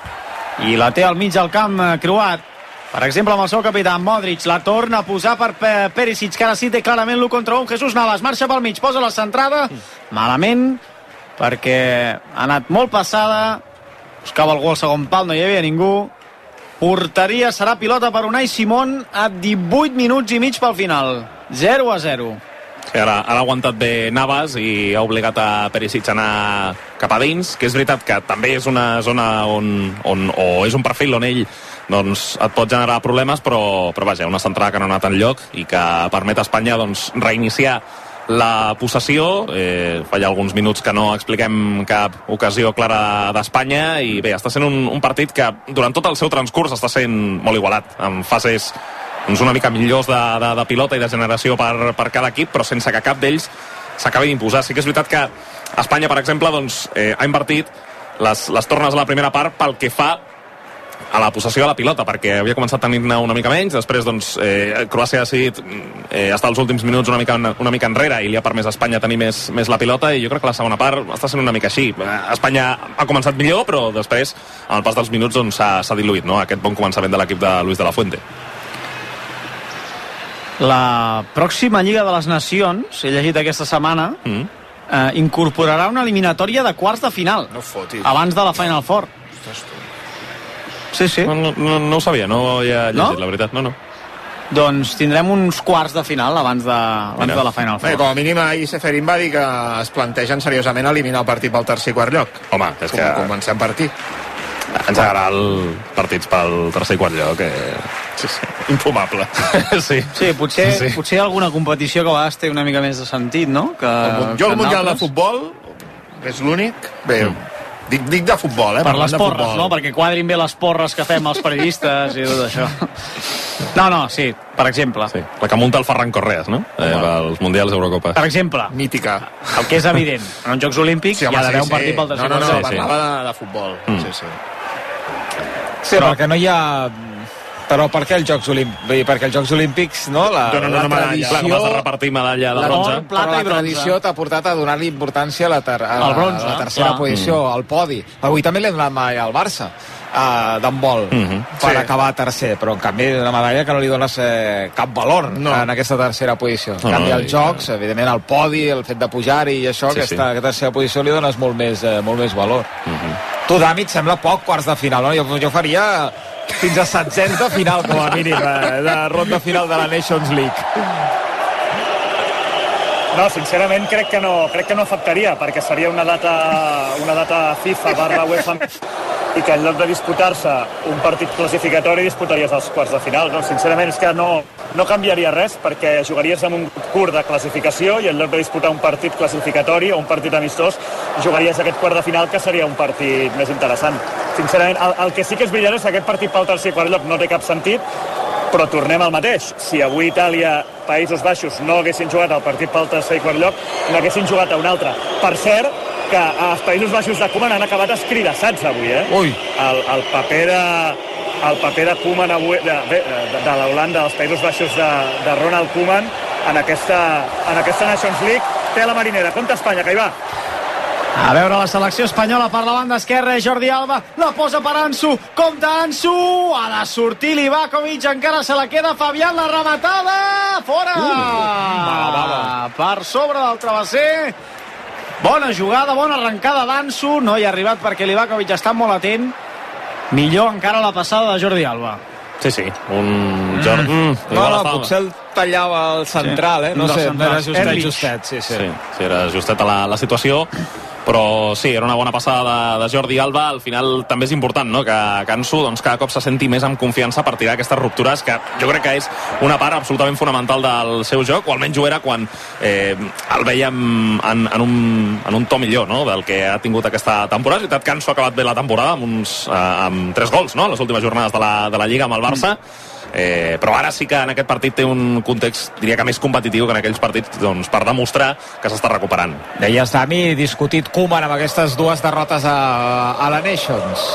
i la té al mig del camp croat, per exemple amb el seu capità Modric, la torna a posar per Perisic, que ara sí té clarament l'u contra un, Jesús Navas marxa pel mig, posa la centrada, malament, perquè ha anat molt passada, buscava algú al segon pal, no hi havia ningú. Porteria, serà pilota per Unai Simón a divuit minuts i mig pel final. zero a zero. Sí, ara, ara ha aguantat bé Navas i ha obligat a Perisic a anar cap a dins, que és veritat que també és una zona on, on o és un perfil on ell doncs, et pot generar problemes, però, però vaja, una centrada que no ha anat enlloc i que permet a Espanya doncs, reiniciar la possessió. Eh, fa ja alguns minuts que no expliquem cap ocasió clara d'Espanya i bé, està sent un, un partit que durant tot el seu transcurs està sent molt igualat, amb fases doncs, una mica millors de, de, de pilota i de generació per, per cada equip, però sense que cap d'ells s'acabi d'imposar. Sí que és veritat que Espanya, per exemple, doncs, eh, ha invertit les, les tornes a la primera part pel que fa a la possessió de la pilota, perquè havia començat tenint-ne una mica menys, després doncs, eh, Croàcia ha decidit eh, estar els últims minuts una mica, una mica enrere i li ha permès a Espanya tenir més, més la pilota, i jo crec que la segona part està sent una mica així. Espanya ha començat millor, però després, amb el pas dels minuts, doncs, s'ha diluït, no?, aquest bon començament de l'equip de Luis de la Fuente. La pròxima Lliga de les Nacions, he llegit aquesta setmana, mm. eh, incorporarà una eliminatòria de quarts de final, no fotis, abans de la Final Four. Sí, sí. No, no, no, no ho sabia, no hi ha llegit, no? La veritat, no, no. Doncs tindrem uns quarts de final abans de, abans de la Final Four. Bé, com a mínim ahir Seferin va dir que es plantegen seriosament eliminar el partit pel tercer i quart lloc. Home, és que... Comencem per aquí. En general, partits pel tercer i quart lloc, eh... Sí, sí. Infumable. Sí, sí potser, sí. potser alguna competició que a vegades té una mica més de sentit, no? Que, el, jo el Mundial de Futbol és l'únic. Bé, mm. dic, dic de futbol, eh? Per les porres, no? Perquè quadrin bé les porres que fem els periodistes i tot això. No, no, sí, per exemple. Sí, la que munta el Ferran Correas, no? Eh, els Mundials Eurocopa. Per exemple. Mítica. El que és evident, en els Jocs Olímpics sí, home, hi ha d'haver sí, un partit sí. pel tercer. No, no, no, sí, parlava sí. de, de futbol. Mm. Sí, sí. Sí, però perquè no hi ha... Però per què els Jocs Olímpics? Perquè els Jocs Olímpics, no? La, no, no, la no, tradició... Clar, com has de repartir medalla de bronze. Però la tradició t'ha portat a donar-li importància a la, ter a, el bronze, a la tercera clar. posició, mm. al podi. Avui també l'hem donat mai al Barça, uh, d'handbol, mm -hmm. per sí. acabar tercer, però en canvi una medalla que no li dones eh, cap valor no. en aquesta tercera posició. En no, canvi, als no, Jocs, evidentment, el podi, el fet de pujar-hi i això, sí, aquesta, sí. aquesta tercera posició li dones molt més, eh, molt més valor. Mm -hmm. Tu, Dami, et sembla poc quarts de final, no? Jo, jo faria... fins a setzents de final, com a mínim, de, de ronda final de la Nations League. No, sincerament crec que no, crec que no afectaria, perquè seria una data, una data FIFA barra UEFA i que en lloc de disputar-se un partit classificatori disputaries els quarts de final. No? Sincerament és que no, no canviaria res, perquè jugaries amb un curt de classificació i en lloc de disputar un partit classificatori o un partit amistós, jugaries aquest quart de final, que seria un partit més interessant. Sincerament, el, el que sí que és brillant és que aquest partit pel tercer i quart lloc no té cap sentit, però tornem al mateix. Si avui Itàlia, Països Baixos no haguessin jugat el partit pel tercer i quart lloc, n'haguessin jugat a un altre. Per cert, que els Països Baixos de Koeman han acabat escridassats avui, eh? Ui. El, el paper de... el paper de Koeman avui, de, de, de, de l'Holanda, dels Països Baixos de, de Ronald Koeman en aquesta, en aquesta Nations League té la marinera. Compte Espanya, que hi va. A veure la selecció espanyola per la banda esquerra, Jordi Alba, la posa per Ansu, compta Ansu, ha de sortir Livakovic, encara se la queda Fabián, la rematada, fora! Uh, va, va, va. Per sobre del travesser, bona jugada, bona arrencada d'Ansu, no hi ha arribat perquè Livakovic està molt atent, millor encara la passada de Jordi Alba. Sí, sí, un... Jordi... Mm. No, no, potser el tallava el central, eh? No, no sé, no era justet, justet, sí, sí. Sí, sí, era justet a la, la situació, però sí, era una bona passada de, de Jordi Alba. Al final també és important, no?, que, que Ansu doncs, cada cop se senti més amb confiança per tirar aquestes ruptures, que jo crec que és una part absolutament fonamental del seu joc, o almenys ho era quan eh, el veiem en, en, un, en un to millor, no?, del que ha tingut aquesta temporada. És veritat que Ansu ha acabat bé la temporada amb, uns, eh, amb tres gols, no?, les últimes jornades de la, de la Lliga amb el Barça, Eh, però ara sí que en aquest partit té un context, diria que més competitiu que en aquells partits, doncs, per demostrar que s'està recuperant. Deies, Dami, discutit Koeman amb aquestes dues derrotes a, a la Nations.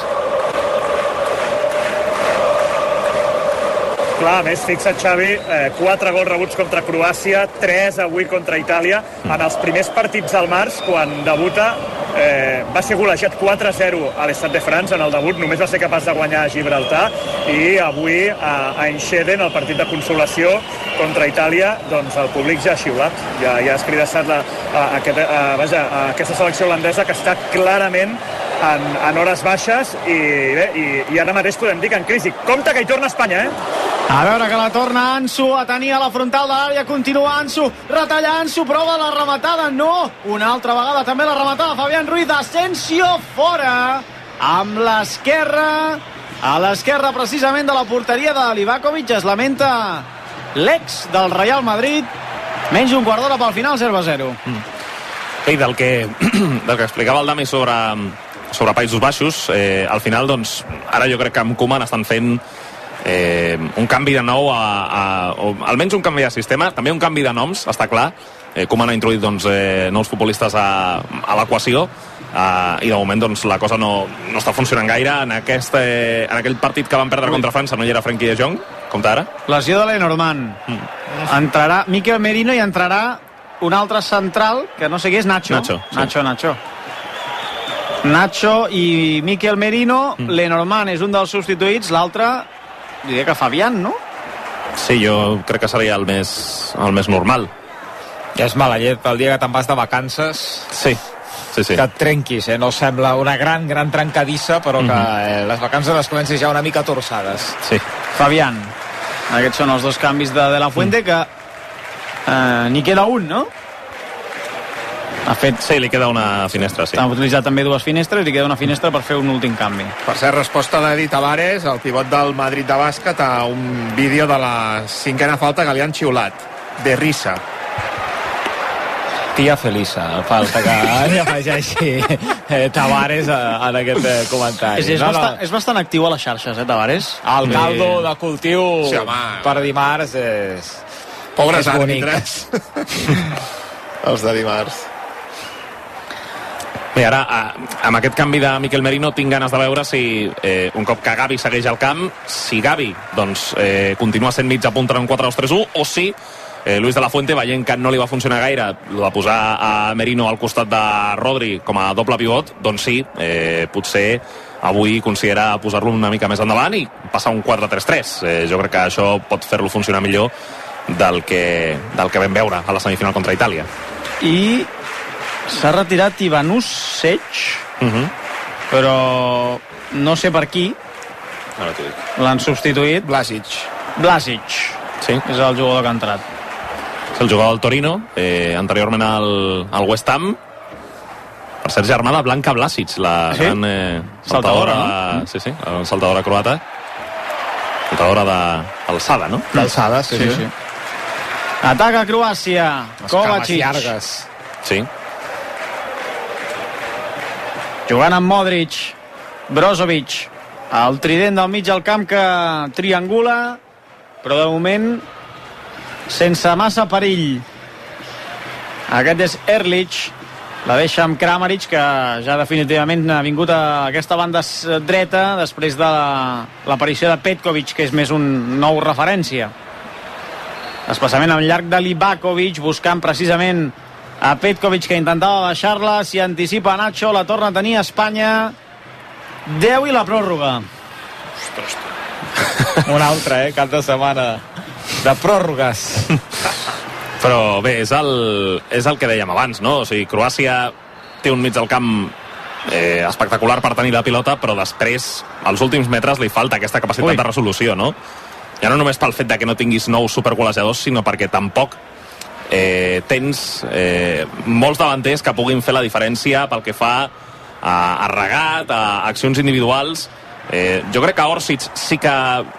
Clar, a més, fixa't, Xavi, eh, quatre gols rebuts contra Croàcia, tres avui contra Itàlia. Mm. En els primers partits al març, quan debuta, eh, va ser golejat quatre a zero a l'Estat de França en el debut, només va ser capaç de guanyar a Gibraltar, i avui a, a Eindhoven, el partit de consolació contra Itàlia, doncs el públic ja ha xiulat, ja, ja ha escridassat la, a, a, a, vaja, a aquesta selecció holandesa, que està clarament en, en hores baixes, i, bé, i, i ara mateix podem dir que en crisi. Compte que hi torna a Espanya, eh? A veure que la torna Ansu a tenir a la frontal de l'àrea, continua Ansu, retalla Ansu, prova la rematada, no, una altra vegada també la rematada, Fabián Ruiz, Asensio, fora, amb l'esquerra, a l'esquerra precisament de la porteria de Livakovic, es lamenta l'ex del Real Madrid, menys un quart d'hora pel final, zero a zero. Mm. I del que, del que explicava el Dami sobre, sobre Països Baixos, eh, al final, doncs, ara jo crec que amb Koeman estan fent Eh, un canvi de nou a, a, o almenys un canvi de sistema, també un canvi de noms, està clar. eh, Koeman ha introduït doncs, eh, nous futbolistes a, a l'equació, eh, i de moment doncs, la cosa no, no està funcionant gaire. En, aquest, eh, en aquell partit que van perdre contra França no hi era Frenkie de Jong, compte ara. Lesió de Lenormand. mm. Entrarà Mikel Merino i entrarà un altre central, que no sé qui és, Nacho Nacho, sí. Nacho, Nacho Nacho i Mikel Merino. mm. Lenormand és un dels substituïts, l'altre diria que Fabián, no? Sí, jo crec que seria el més, el més normal. Ja és mala llet el dia que te'n vas de vacances. Sí, sí, sí. Que et trenquis, eh? No sembla una gran, gran trencadissa, però que mm-hmm. eh, les vacances les comencis ja una mica torçades. Sí. Fabián. Aquests són els dos canvis de, de la Fuente, mm. que eh, n'hi queda un, no? Ha fet... Sí, li queda una finestra, sí. Ha utilitzat també dues finestres i li queda una finestra per fer un últim canvi. Per ser resposta d'Edi Tavares, el pivot del Madrid de bàsquet, a un vídeo de la cinquena falta que li han xiulat. De risa. Tia Felisa, falta que li afegeixi eh, Tavares a, en aquest eh, comentari. És, és, no, bastant, no. és bastant actiu a les xarxes, eh, Tavares? El caldo de cultiu sí, home, per dimarts és... Pobres és àrbitres. Els de dimarts. Bé, ara, amb aquest canvi de Miquel Merino tinc ganes de veure si eh, un cop que Gavi segueix al camp, si Gavi doncs, eh, continua sent mitja punta en un quatre dos tres u, o si eh, Luis de la Fuente, veient que no li va funcionar gaire el de posar a Merino al costat de Rodri com a doble pivot, doncs sí, eh, potser avui considera posar-lo una mica més endavant i passar un quatre tres tres. Eh, jo crec que això pot fer-lo funcionar millor del que, del que vam veure a la semifinal contra Itàlia. I s'ha retirat Ivanus Sech, uh -huh. però no sé per qui. Ara t'ho dic. L'han substituït. Blasic. Blasic. Sí. És el jugador que ha entrat. És el jugador del Torino, eh, anteriorment al, al West Ham. Per ser germà de Blanca Blasic, la sí? gran eh, saltadora, saltadora, no? Sí, sí, la saltadora croata. Saltadora d'alçada, no? D'alçada, sí, sí. sí. sí. Ataca Croàcia. Les Kovacic. cames llargues. Sí. Jugant amb Modric, Brozovic, el trident del mig del camp que triangula, però de moment sense massa perill. Aquest és Erlich, la deixa amb Kramaric, que ja definitivament ha vingut a aquesta banda dreta després de l'aparició de Petkovic, que és més un nou referència. Especialment al llarg de Livakovic, buscant precisament a Petkovic, que intentava baixar-la, s'hi anticipa Nacho, la torna a tenir a Espanya. deu i la pròrroga. Ostres, un altre, eh, cap de setmana de pròrrogues. Però bé, és el, és el que dèiem abans, no? O sigui, Croàcia té un mig del camp eh, espectacular per tenir la pilota, però després, als últims metres, li falta aquesta capacitat Ui. de resolució, no? Ja no només pel fet de que no tinguis nous supergolejadors, sinó perquè tampoc eh, tens eh, molts davanters que puguin fer la diferència pel que fa a, a regat, a accions individuals. Eh, jo crec que Orsic sí que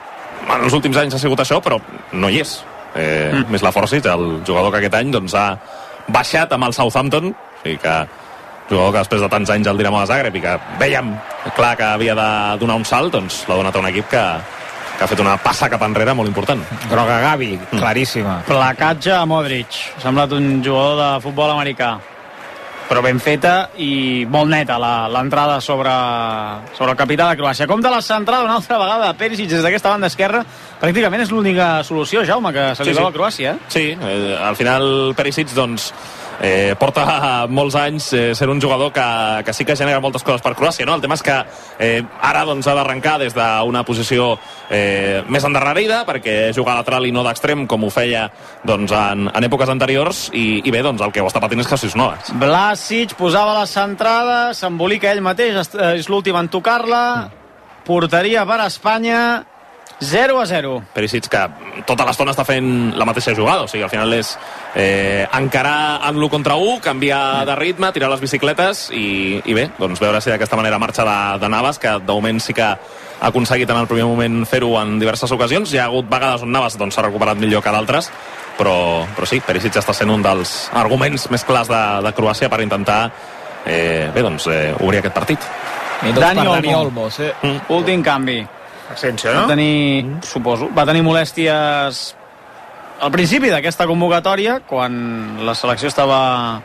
en els últims anys ha sigut això, però no hi és. Eh, mm. Més la Forsic, el jugador que aquest any doncs, ha baixat amb el Southampton, o sigui que jugador que després de tants anys al Dinamo de Zagreb i que vèiem clar que havia de donar un salt, doncs l'ha donat a un equip que, que ha fet una passa cap enrere molt important. Groga Gavi, claríssima. Mm. Placatge a Modric. Ha semblat un jugador de futbol americà. Però ben feta i molt neta l'entrada sobre, sobre el capità de Croàcia. Com de la centrada una altra vegada de Perisic des d'aquesta banda esquerra, pràcticament és l'única solució, Jaume, que se li sí, veu sí. a Croàcia. Eh? Sí, eh, al final Perisic doncs Eh, porta molts anys eh, sent un jugador que, que sí que genera moltes coses per Croàcia, no? El tema és que eh, ara doncs, ha d'arrencar des d'una posició eh, més endarrerida, perquè juga a lateral i no d'extrem, com ho feia doncs, en, en èpoques anteriors, i, i bé, doncs, el que ho està patint és Jesús Navas. Blasic posava la centrada, s'embolica ell mateix, és l'últim en tocar-la, porteria per Espanya, zero a zero. Perisic, que tota l'estona està fent la mateixa jugada, o sigui, al final és eh, encarar en l'u contra u, canviar de ritme, tirar les bicicletes i, i bé, doncs veure si d'aquesta manera marxa de, de Navas, que de moment sí que ha aconseguit en el primer moment fer-ho en diverses ocasions. Hi ha hagut vegades on Navas doncs, s'ha recuperat millor que d'altres, però, però sí, Perisic està sent un dels arguments més clars de, de Croàcia per intentar eh, bé, doncs, eh, obrir aquest partit. Dani Olmo, Dani Olmo sí. mm. últim canvi. Asensio, no? Va tenir, mm. suposo, va tenir molèsties al principi d'aquesta convocatòria, quan la selecció estava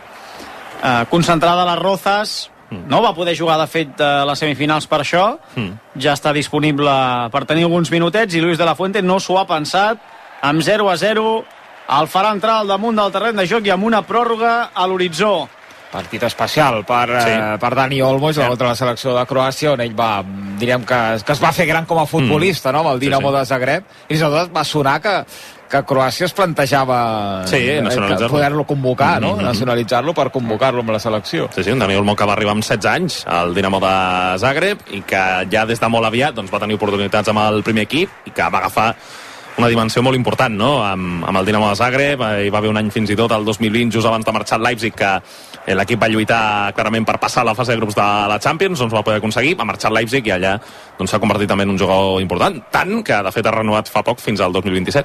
eh, concentrada a les Rozas, mm. no va poder jugar, de fet, a les semifinals per això, mm. ja està disponible per tenir alguns minutets, i Luis de la Fuente no s'ho ha pensat, amb zero a zero, el farà entrar al damunt del terreny de joc i amb una pròrroga a l'horitzó. Partit especial per, sí. eh, per Dani Olmo, sí. contra la selecció de Croàcia, on ell va, diríem que, que es va fer gran com a futbolista, mm. no?, amb el Dinamo sí, sí. de Zagreb, i sobretot va sonar que, que Croàcia es plantejava sí, eh, poder-lo convocar, mm -hmm. no?, nacionalitzar-lo per convocar-lo amb la selecció. Sí, sí, un Dani Olmo que va arribar amb setze anys al Dinamo de Zagreb i que ja des de molt aviat doncs, va tenir oportunitats amb el primer equip i que va agafar una dimensió molt important, no?, amb, amb el Dinamo de Zagreb. Hi va haver un any fins i tot, el dos mil vint, just abans de marxar al Leipzig, que l'equip va lluitar clarament per passar la fase de grups de la Champions, doncs va poder aconseguir, va marxar al Leipzig i allà doncs, s'ha convertit també en un jugador important, tant que de fet ha renovat fa poc fins al dos mil vint-i-set.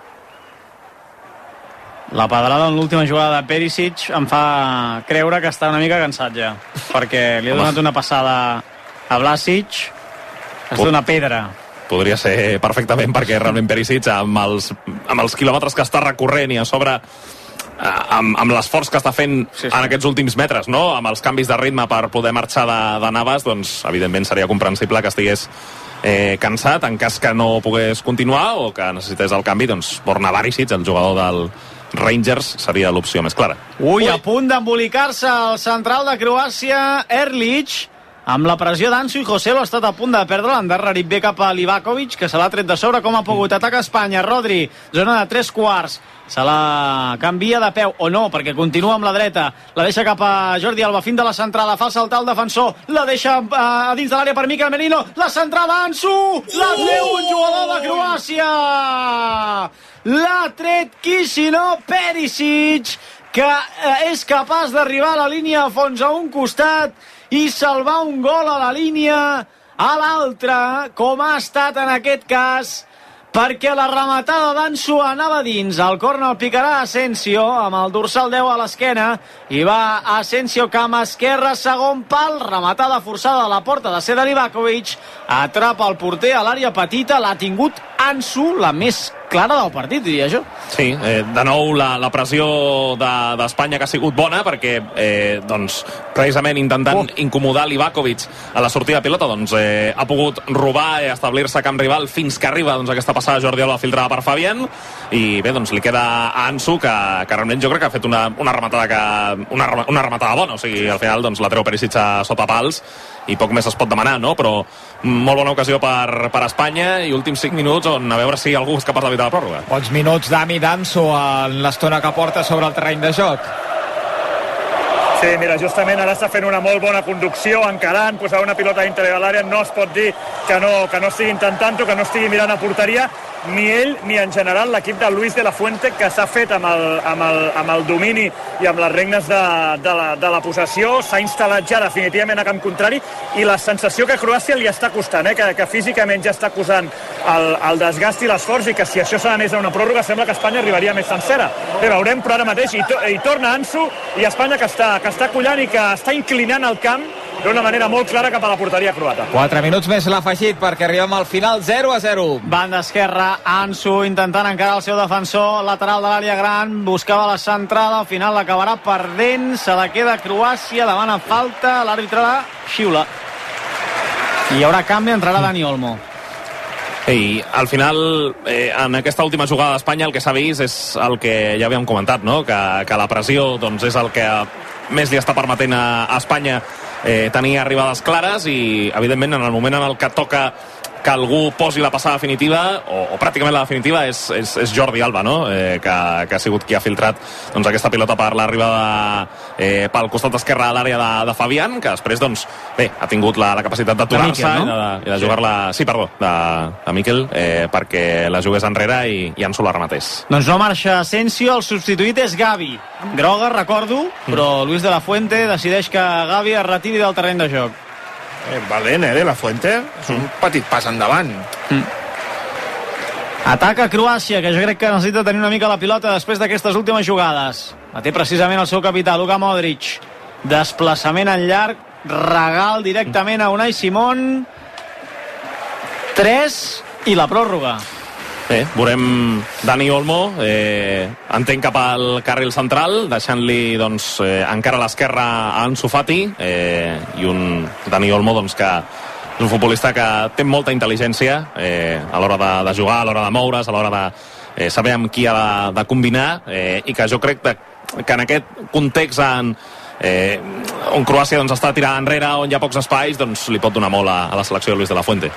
La pedrada en l'última jugada de Perisic em fa creure que està una mica cansat ja, perquè li ha donat una passada a Vlasic, és d'una pedra. Podria ser perfectament, perquè realment Perisic amb els, amb els quilòmetres que està recorrent i a sobre amb, amb l'esforç que està fent sí, sí. en aquests últims metres, no? Amb els canvis de ritme per poder marxar de, de Navas, doncs evidentment seria comprensible que estigués eh, cansat. En cas que no pogués continuar o que necessités el canvi, doncs Borna Barisic, el jugador del Rangers, seria l'opció més clara. Ui, a punt d'embolicar-se el central de Croàcia, Erlich, amb la pressió d'Ansu i Joselu ha estat a punt de perdre, l'han endarrerit bé cap a Livakovic, que se l'ha tret de sobre com ha pogut. Ataca Espanya, Rodri, zona de tres quarts, se la canvia de peu o no, perquè continua amb la dreta, la deixa cap a Jordi Alba, fin de la centrada, fa saltar el defensor, la deixa uh, a dins de l'àrea per Mikel Merino, la centrada Ansu, la treu un jugador de Croàcia, l'ha tret qui si no Perisic, que uh, és capaç d'arribar a la línia a fons a un costat i salvar un gol a la línia a l'altra, com ha estat en aquest cas, perquè la rematada d'Ansu anava dins. El córner el picarà Asensio amb el dorsal deu a l'esquena i va Asensio camp esquerre, segon pal, rematada forçada a la porta de Sead Livakovic, atrapa el porter a l'àrea petita, l'ha tingut Ansu, la més clara del partit, diria jo. Sí, eh, de nou la, la pressió d'Espanya de, que ha sigut bona, perquè eh, doncs, precisament intentant oh. incomodar Livakovic a la sortida de pilota, doncs, eh, ha pogut robar i establir-se a camp rival fins que arriba doncs, aquesta passada Jordi Alba filtrada per Fabián, i bé, doncs li queda a Ansu, que, que realment jo crec que ha fet una, una rematada que, una, una rematada bona, o sigui, al final doncs, la treu Perisic a sota pals i poc més es pot demanar, no? Però molt bona ocasió per, per Espanya i últims cinc minuts on a veure si algú és capaç d'evitar la pròrroga. Pocs minuts d'Ami d'Ansu en l'estona que porta sobre el terreny de joc. Sí, mira, justament ara està fent una molt bona conducció, encarant, posar una pilota dintre de l'àrea, no es pot dir que no, que no estigui intentant-ho, que no estigui mirant a porteria, ni ell ni en general l'equip de Luis de la Fuente, que s'ha fet amb el, amb, el, amb el domini i amb les regnes de, de, la, de la possessió, s'ha instal·lat ja definitivament a camp contrari, i la sensació que a Croàcia li està costant, eh? que, que físicament ja està acusant el, el desgast i l'esforç, i que si això se n'anés a una pròrroga sembla que Espanya arribaria més sencera. Bé, veurem, però ara mateix hi, to, hi torna Ansu, i Espanya que està, que està collant i que està inclinant el camp d'una manera molt clara cap a la porteria croata. quatre minuts més l'ha afegit perquè arribem al final zero a zero. Banda esquerra, Ansu intentant encarar el seu defensor, lateral de l'àrea gran, buscava la centrada, al final l'acabarà perdent, se la queda Croàcia, demana falta, l'àrbitre la xiula. I hi haurà canvi, entrarà Dani Olmo. I al final, eh, en aquesta última jugada d'Espanya, el que s'ha vist és el que ja havíem comentat, no? que, que la pressió doncs, és el que més li està permetent a, a Espanya eh, tenir arribades clares, i evidentment en el moment en el que toca que algú posi la passada definitiva, o, o pràcticament la definitiva, és, és, és Jordi Alba, no? eh, que, que ha sigut qui ha filtrat doncs, aquesta pilota per l'arribada eh, pel costat esquerre a l'àrea de, de Fabián, que després doncs, bé, ha tingut la, la capacitat d'aturar-se no? i de, i de jugar-la, sí, perdó, de, de Mikel, eh, perquè la jugués enrere i, i Ansu la rematés. Doncs no marxa Asensio, el substituït és Gavi. Groga, recordo, però mm. Luis de la Fuente decideix que Gavi es retiri del terreny de joc. Eh, valent, eh, de la Fuente. És un petit pas endavant. Mm. Ataca Croàcia, que jo crec que necessita tenir una mica la pilota després d'aquestes últimes jugades. La té precisament el seu capità, Luka Modric. Desplaçament en llarg, regal directament a Unai Simón. tres i la pròrroga. Bé, veurem Dani Olmo, eh, entenc cap al carril central, deixant-li doncs, eh, encara a l'esquerra a Ansu Fati, eh, i un Dani Olmo doncs, que és un futbolista que té molta intel·ligència eh, a l'hora de, de jugar, a l'hora de moure's, a l'hora de eh, saber amb qui ha de, de combinar, eh, i que jo crec de, que en aquest context en, eh, on Croàcia doncs, està tirant enrere, on hi ha pocs espais, doncs li pot donar molt a, a la selecció de Luis de la Fuente.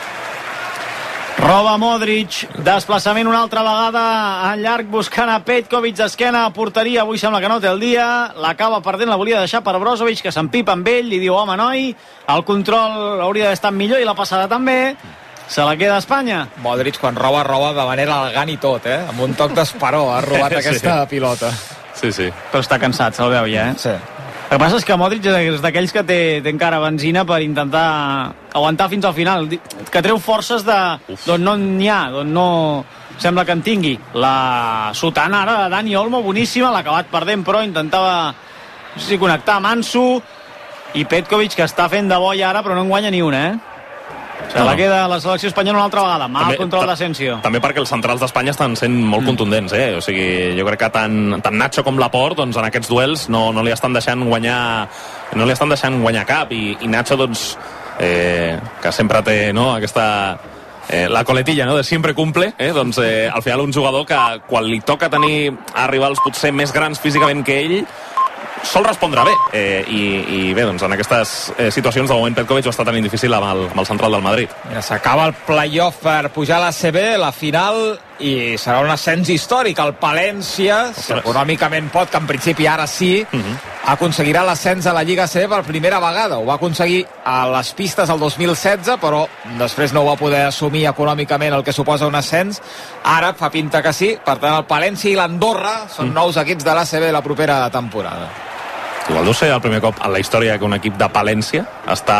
Roba Modric, desplaçament una altra vegada en llarg, buscant a Petkovic d'esquena a porteria, avui sembla que no té el dia, l'acaba perdent, la volia deixar per Brozovic, que s'empipa amb ell, li diu, home noi, el control hauria d'estar millor i la passada també, se la queda Espanya. Modric quan roba, roba de manera elegant i tot, eh? Amb un toc d'esperó ha robat aquesta sí. pilota. Sí, sí. Però està cansat, se'l veu ja, eh? Sí. El que passa és que Modric és d'aquells que té, té encara benzina per intentar aguantar fins al final, que treu forces d'on no n'hi ha, d'on no sembla que en tingui. La sotana ara de Dani Olmo, boníssima, l'ha acabat perdent, però intentava no sé si connectar amb Ansu, i Petkovic, que està fent de boia ara, però no en guanya ni una, eh? Se no. la queda la selecció espanyola una altra vegada. Mal també, control d'Asensio. També perquè els centrals d'Espanya estan sent molt mm. contundents, eh? O sigui, jo crec que tant, tant Nacho com Laporte, doncs, en aquests duels no, no li estan deixant guanyar no li estan deixant guanyar cap, i, i Nacho, doncs, eh, que sempre té, no?, aquesta eh, la coletilla, no?, de sempre cumple, eh? Doncs eh, al final un jugador que quan li toca tenir a rivals potser més grans físicament que ell, sol respondre bé, eh, i, i bé, doncs en aquestes eh, situacions de moment Petkovic ho està tenint difícil amb el, amb el central del Madrid. S'acaba el play-off per pujar a l'A C B, la final, i serà un ascens històric. El Palència, si econòmicament pot, que en principi ara sí, uh-huh. aconseguirà l'ascens a la Lliga A C B per primera vegada. Ho va aconseguir a les pistes el dos mil setze, però després no ho va poder assumir econòmicament el que suposa un ascens. Ara fa pinta que sí. Per tant, el Palència i l'Andorra són mm. nous equips de l'A C B la propera temporada. Igual deu ser el primer cop en la història que un equip de Palència està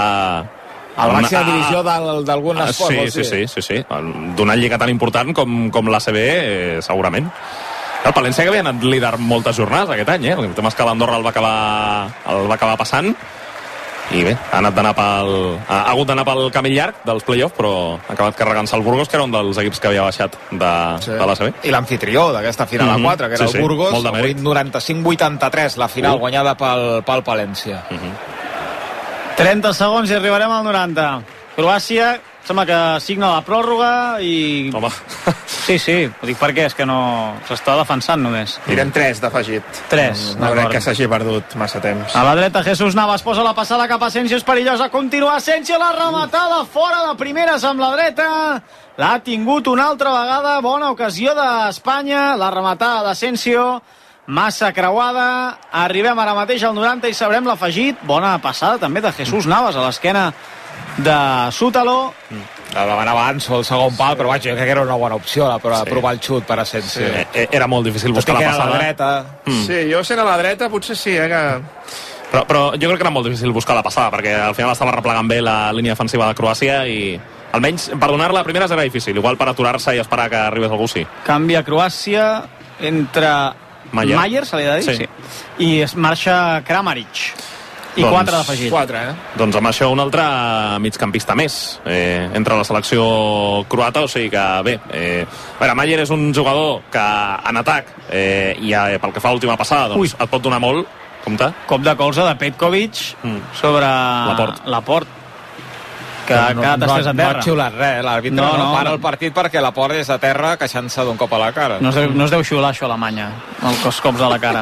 a la màxima divisió d'algun esport. Sí, sí, sí, sí, sí. D'una lliga tan important com, com l'A C B, eh, segurament. El Palència que havia anat líder moltes jornades aquest any, eh? El tema és que l'Andorra el va acabar, el va acabar passant, i bé, ha anat d'anar pel, ha hagut d'anar pel camí llarg dels play-off, però ha acabat carregant-se el Burgos, que era un dels equips que havia baixat de, sí. de l'A C B. I l'amfitrió d'aquesta final mm-hmm. a quatre, que era sí, el Burgos, sí, noranta-cinc vuitanta-tres, la final uh. guanyada pel, pel Palència. Mm-hmm. trenta segons i arribarem al noranta. Croàcia, sembla que signa la pròrroga i... Home. Sí, sí, ho dic perquè és que no s'està defensant només. Direm tres d'afegit. Tres, no, no crec que s'hagi perdut massa temps. A la dreta Jesús Navas posa la passada cap a Asensio, és perillosa, continua Asensio, la rematada fora de primeres amb la dreta, l'ha tingut una altra vegada, bona ocasió d'Espanya, la rematada d'Asensio, massa creuada, arribem ara mateix al noranta i sabrem l'afegit, bona passada també de Jesús Navas a l'esquena de Sútalo. La demanava Ansu al segon pal, però vaja, jo crec que era una bona opció per sí. provar el xut per Asensio. Sí. Era molt difícil buscar la passada. La dreta. Mm. Sí, jo sent a la dreta potser sí, eh, que... Però, però jo crec que era molt difícil buscar la passada, perquè al final estava replegant bé la línia defensiva de Croàcia i almenys per donar-la a primeres era difícil, igual per aturar-se i esperar que arribés algú, sí. Canvia Croàcia entre Mayer, Mayer se li ha de dir, sí. sí. I es marxa Kramaric. I doncs, quatre d'afegit. Quatre, eh? Doncs amb això un altre migcampista més eh, entre la selecció croata, o sigui que bé, eh, a veure, Mayer és un jugador que en atac eh, i eh, pel que fa a l'última passada doncs, et pot donar molt, compte. Cop de colze de Petkovic mm. sobre Laporte. Laporte. Que ha no, quedat no, estès a terra. No ha xiulat res, l'àrbitre no, no, no para el partit perquè Laporte és a terra queixant-se d'un cop a la cara. No es deu, no es deu xiular això a Alemanya, els cops a la cara.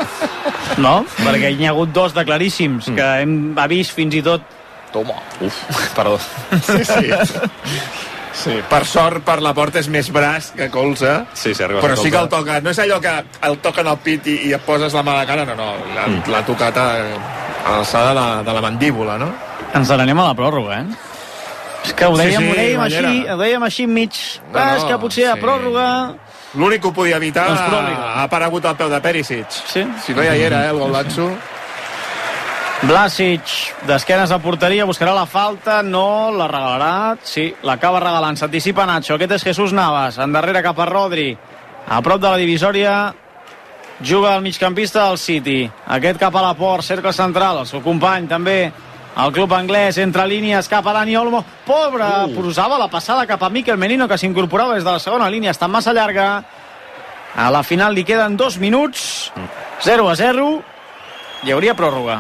No? Perquè hi ha hagut dos de claríssims mm. que hem vist fins i tot... Toma. Uf, perdó. Sí, sí. Sí, per sort, per Laporte és més braç que colze, sí, sí, però sí que el toca. No és allò que el toquen al pit i, i et poses la mà a la cara, no, no. L'ha mm. tocat a, a l'alçada de, la, de la mandíbula, no? Ens n'anem a la pròrroga, eh? És que ho dèiem, sí, sí, ho dèiem així, ho dèiem així mig. No, no, és que potser sí. a pròrroga... L'únic que ho podia evitar ha aparegut al peu de Perisic. Sí. Si no ja hi era, eh, el gol d'Ansu. Blasic, d'esquenes a porteria, buscarà la falta, no, la regalarà, sí, l'acaba regalant, s'anticipa Nacho, aquest és Jesús Navas, endarrere cap a Rodri, a prop de la divisòria, juga el migcampista del City, aquest cap a la Laporte, cercle central, el seu company també, el club anglès, entre línies, cap a Dani Olmo. Pobre, uh. posava la passada cap a Mikel Merino, que s'incorporava des de la segona línia. Està massa llarga. A la final li queden dos minuts. zero a zero. Hi hauria pròrroga.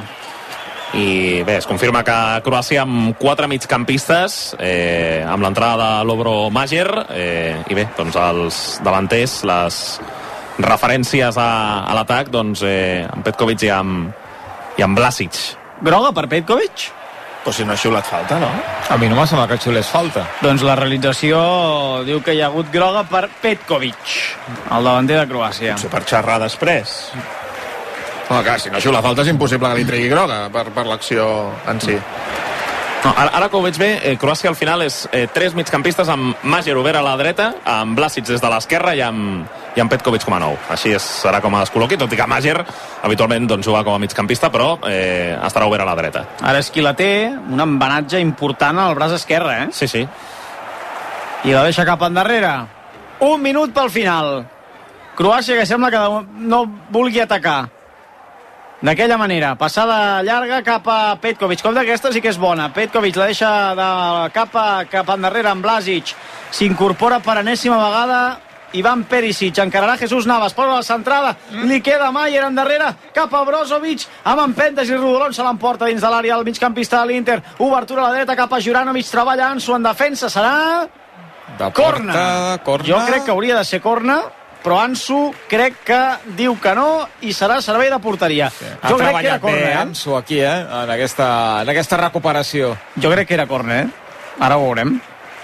I bé, es confirma que Croàcia amb quatre migcampistes, eh, amb l'entrada de Lovro Mayer, eh, i bé, doncs els davanters, les referències a, a l'atac, doncs eh, amb Petkovic i amb, i amb Blasic. Groga per Petkovic? Però si no ha xiulat falta, no? A mi no m'ha semblat que xiulés falta. Doncs la realització diu que hi ha hagut groga per Petkovic, el davanter de Croàcia. Potser per xerrar després. No, clar, si no xiula falta és impossible que li tregui groga per, per l'acció en si. No, ara, ara que ho veig bé, eh, Croàcia al final és eh, tres migcampistes amb Mayer obert a la dreta, amb Blasic des de l'esquerra i amb, i en Petkovic com a nou. Així és, serà com es col·loqui, tot i que Màger habitualment doncs, juga com a migcampista, però eh, estarà obert a la dreta. Ara és qui la té, un embenatge important al braç esquerre, eh? Sí, sí. I la deixa cap endarrere. Un minut pel final. Croàcia que sembla que no vulgui atacar. D'aquella manera, passada llarga cap a Petkovic. Com d'aquesta sí que és bona. Petkovic la deixa de cap, a, cap endarrere amb Blasic. S'incorpora per enèsima vegada Ivan Perisic, encararà Jesús Navas, posa la centrada, mm. li queda Maier endarrere, cap a Brozovic, amb empentes i Rodolon se l'emporta dins de l'àrea, el migcampista de l'Inter, obertura a la dreta cap a Juranovic, treballa Ansu en defensa, serà... De corna. porta, corna. Jo crec que hauria de ser corna, però Ansu crec que diu que no i serà servei de porteria. Sí. Jo ha crec que era corna, bé, eh? Ansu aquí, eh? En aquesta, en aquesta recuperació. Jo crec que era corna, eh? Ara ho veurem.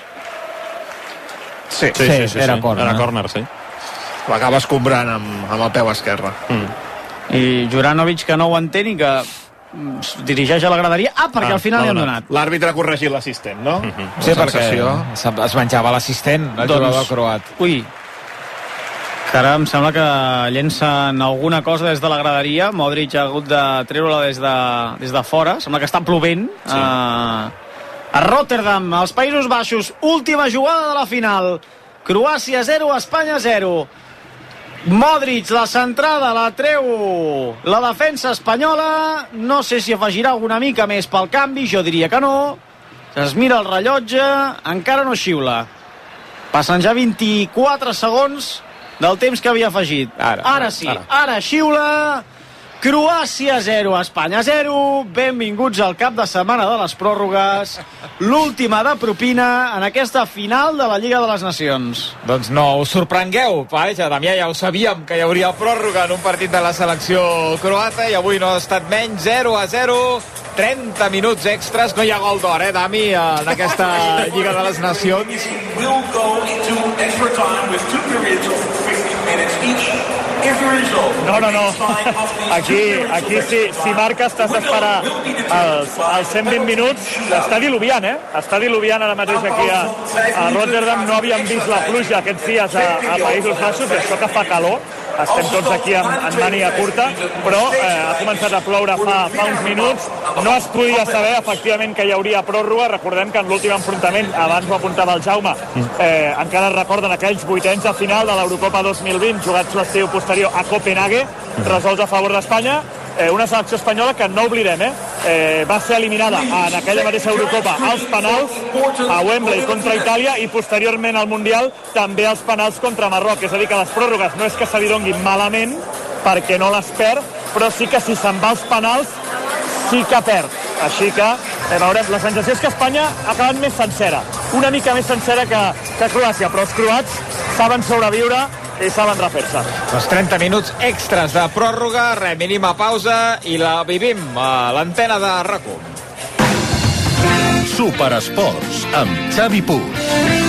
Sí, sí, sí, sí, era sí. corner. Era corner, sí. L'acaba escombrant amb, amb el peu esquerre. Mm. I Juranovic que no ho entén i que dirigeix a la graderia. Ah, perquè ah, al final li han donat. L'àrbitre ha corregit l'assistent, no? Mm-hmm. Sí, perquè es menjava l'assistent, el doncs, jugador croat. Ui, que ara em sembla que llencen alguna cosa des de la graderia. Modric ha hagut de treure-la des de, des de fora. Sembla que està plovent. Sí. Uh, a Rotterdam, als Països Baixos, última jugada de la final. Croàcia zero, Espanya zero. Modric, la centrada, la treu la defensa espanyola. No sé si afegirà alguna mica més pel canvi, jo diria que no. Es mira el rellotge, encara no xiula. Passen ja vint-i-quatre segons del temps que havia afegit. Ara, ara sí, ara, ara xiula. Croàcia zero, Espanya zero. Benvinguts al cap de setmana de les pròrrogues. L'última de propina en aquesta final de la Lliga de les Nacions. Doncs no us sorprengueu, vaja, Damià, ja ho sabíem que hi hauria pròrroga en un partit de la selecció croata i avui no ha estat menys, zero a zero, trenta minuts extras, no hi ha gol d'or, eh, Dami, en aquesta Lliga de les Nacions. Will go into extra time with two periods of fifty minutes each. No, no, no. Aquí, aquí si, si marques t'has d'esperar els, els cent vint minuts. Està diluviant, eh? Està diluviant ara mateix aquí a, a Rotterdam. No havíem vist la pluja aquests dies a, a Països Baixos i això que fa calor. Estem tots aquí en, en màniga curta, però eh, ha començat a ploure fa, fa uns minuts. No es podia saber, efectivament, que hi hauria pròrroga. Recordem que en l'últim enfrontament, abans ho apuntava el Jaume, eh, encara es recorden aquells vuitens de final de l'Eurocopa dos mil vint, jugats l'estiu posterior a Copenhague, resolts a favor d'Espanya. Eh, una selecció espanyola que no oblidem, eh? eh va ser eliminada en aquella mateixa Eurocopa als penals a Wembley contra Itàlia i posteriorment al Mundial també als penals contra Marroc. És a dir, que les pròrrogues no és que se li donguin malament perquè no les perd, però sí que si se'n va als penals sí que perd. Així que eh, veurem, la sensació és que Espanya ha acabat més sencera, una mica més sencera que, que Croàcia, però els croats saben sobreviure i saben refer-se. Els trenta minuts extras de pròrroga, re, mínima pausa i la vivim a l'antena de RAC u. Superesports amb Xavi Puig.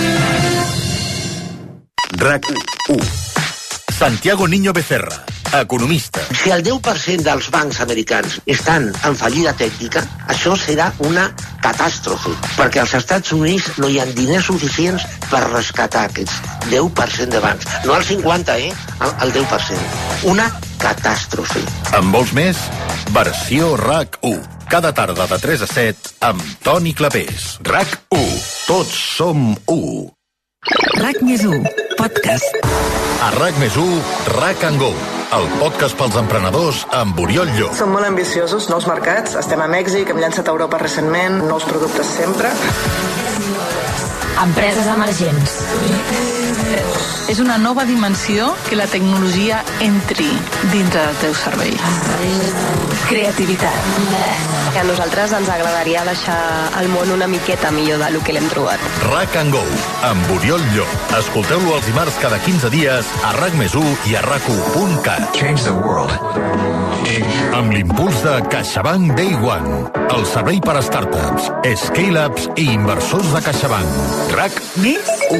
RAC u. Santiago Niño Becerra, economista. Si el deu per cent dels bancs americans estan en fallida tècnica, això serà una catàstrofe, perquè als Estats Units no hi ha diners suficients per rescatar aquests deu per cent de bancs. No el cinquanta, eh? El deu per cent. Una catàstrofe. En vols més? Versió RAC u. Cada tarda de tres a set amb Toni Clapés. RAC u. Tots som u. RAC més u. Podcast. A RAC més u, RAC and Go, el podcast pels emprenedors amb Oriol Llop. Som molt ambiciosos, nous mercats, estem a Mèxic, hem llançat a Europa recentment, nous productes sempre. Empreses emergents. És una nova dimensió que la tecnologia entri dintre del teu servei. Creativitat. Que a nosaltres ens agradaria deixar el món una miqueta millor del que l'hem trobat. RAC and Go, amb Oriol Llop. Escolteu-lo els dimarts cada quinze dies a RAC més u i a rac u punt cat. Change the world. Amb l'impuls de CaixaBank Day One, el servei per a startups, scale-ups i inversors de CaixaBank. RAC més u.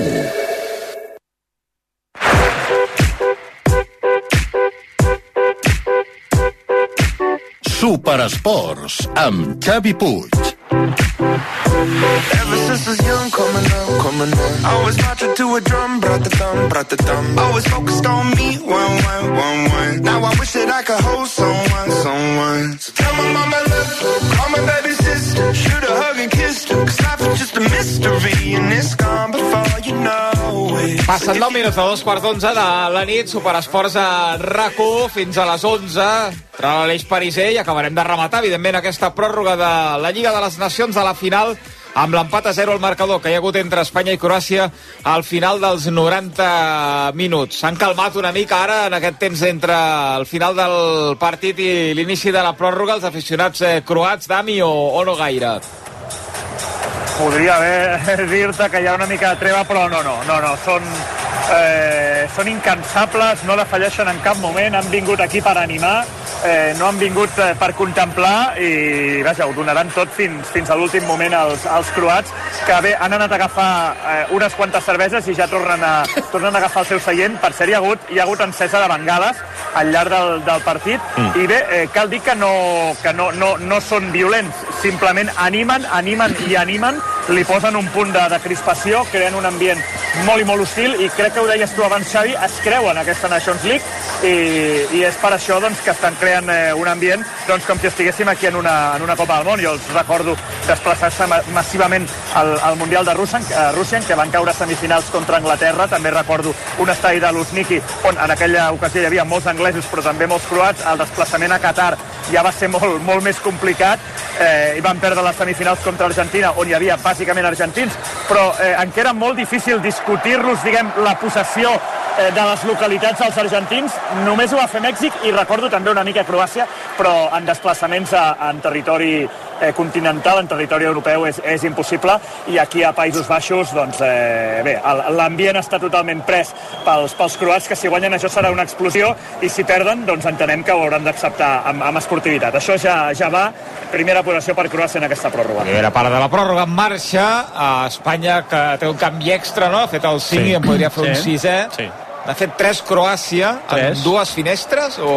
Superesports amb Xavi Puig. Ever since I was young, coming up, coming up, I was marching to a drum, brought the thumb, brought the thumb. Always focused on me, one, one, one, one. Now I wish that I could hold someone, someone. So tell my mama love, call my baby sister, shoot a hug and kiss her, cause life is just a mystery and it's gone before you know it. Passen nou minuts de dos quarts d'onze de la nit, Superesports a RAC u fins a les onze. Tra l'Aleix Pariser i acabarem de rematar, evidentment, aquesta pròrroga de la Lliga de les Nacions de la final amb l'empat a zero al marcador que hi ha hagut entre Espanya i Croàcia al final dels noranta minuts. S'han calmat una mica ara en aquest temps entre el final del partit i l'inici de la pròrroga els aficionats eh, croats, Dami, o, o no gaire? Podria haver dir-te que hi ha una mica de treva, però no, no, no, no, són, eh, són incansables, no defalleixen en cap moment, han vingut aquí per animar, eh, no han vingut eh, per contemplar i, vaja, ho donaran tot fins, fins a l'últim moment els, els croats, que bé, han anat a agafar eh, unes quantes cerveses i ja tornen a, tornen a agafar el seu seient. Per cert, hi ha hagut, hi ha hagut encesa de bengales al llarg del, del partit, mm. i bé, eh, cal dir que, no, que no, no, no són violents, simplement animen, animen i animen, li posen un punt de, de crispació, creen un ambient molt i molt hostil, i crec que ho deies tu abans, Xavi, es creuen aquesta Nations League, i, i és per això doncs, que estan creant eh, un ambient doncs, com si estiguéssim aquí en una, en una Copa del Món. Jo els recordo desplaçar-se ma massivament al, al Mundial de Rússia, eh, Rússia, en què van caure semifinals contra Anglaterra. També recordo un estadi de Luzhniki, on en aquella ocasió hi havia molts anglesos, però també molts croats. El desplaçament a Qatar ja va ser molt, molt més complicat, eh, i van perdre les semifinals contra Argentina, on hi havia bàsicament argentins, però eh, en què era molt difícil discutir-los, diguem, la possessió eh, de les localitats als argentins. Només ho va fer Mèxic, i recordo també una mica Croàcia, però en desplaçaments a, en territori eh, continental, en territori europeu, és, és impossible, i aquí a Països Baixos, doncs, eh, bé, l'ambient està totalment pres pels, pels croats, que si guanyen això serà una explosió, i si perden, doncs entenem que ho hauran d'acceptar amb, amb esportivitat. Això ja, ja va, primera posició per Croàcia en aquesta pròrroga. Primera part de la pròrroga en marxa, a Espanya, que té un canvi extra, no? Ha fet el cinc, sí, i en podria fer sí. un sisè. Sí. Ha fet tres Croàcia, tres. En dues finestres, o...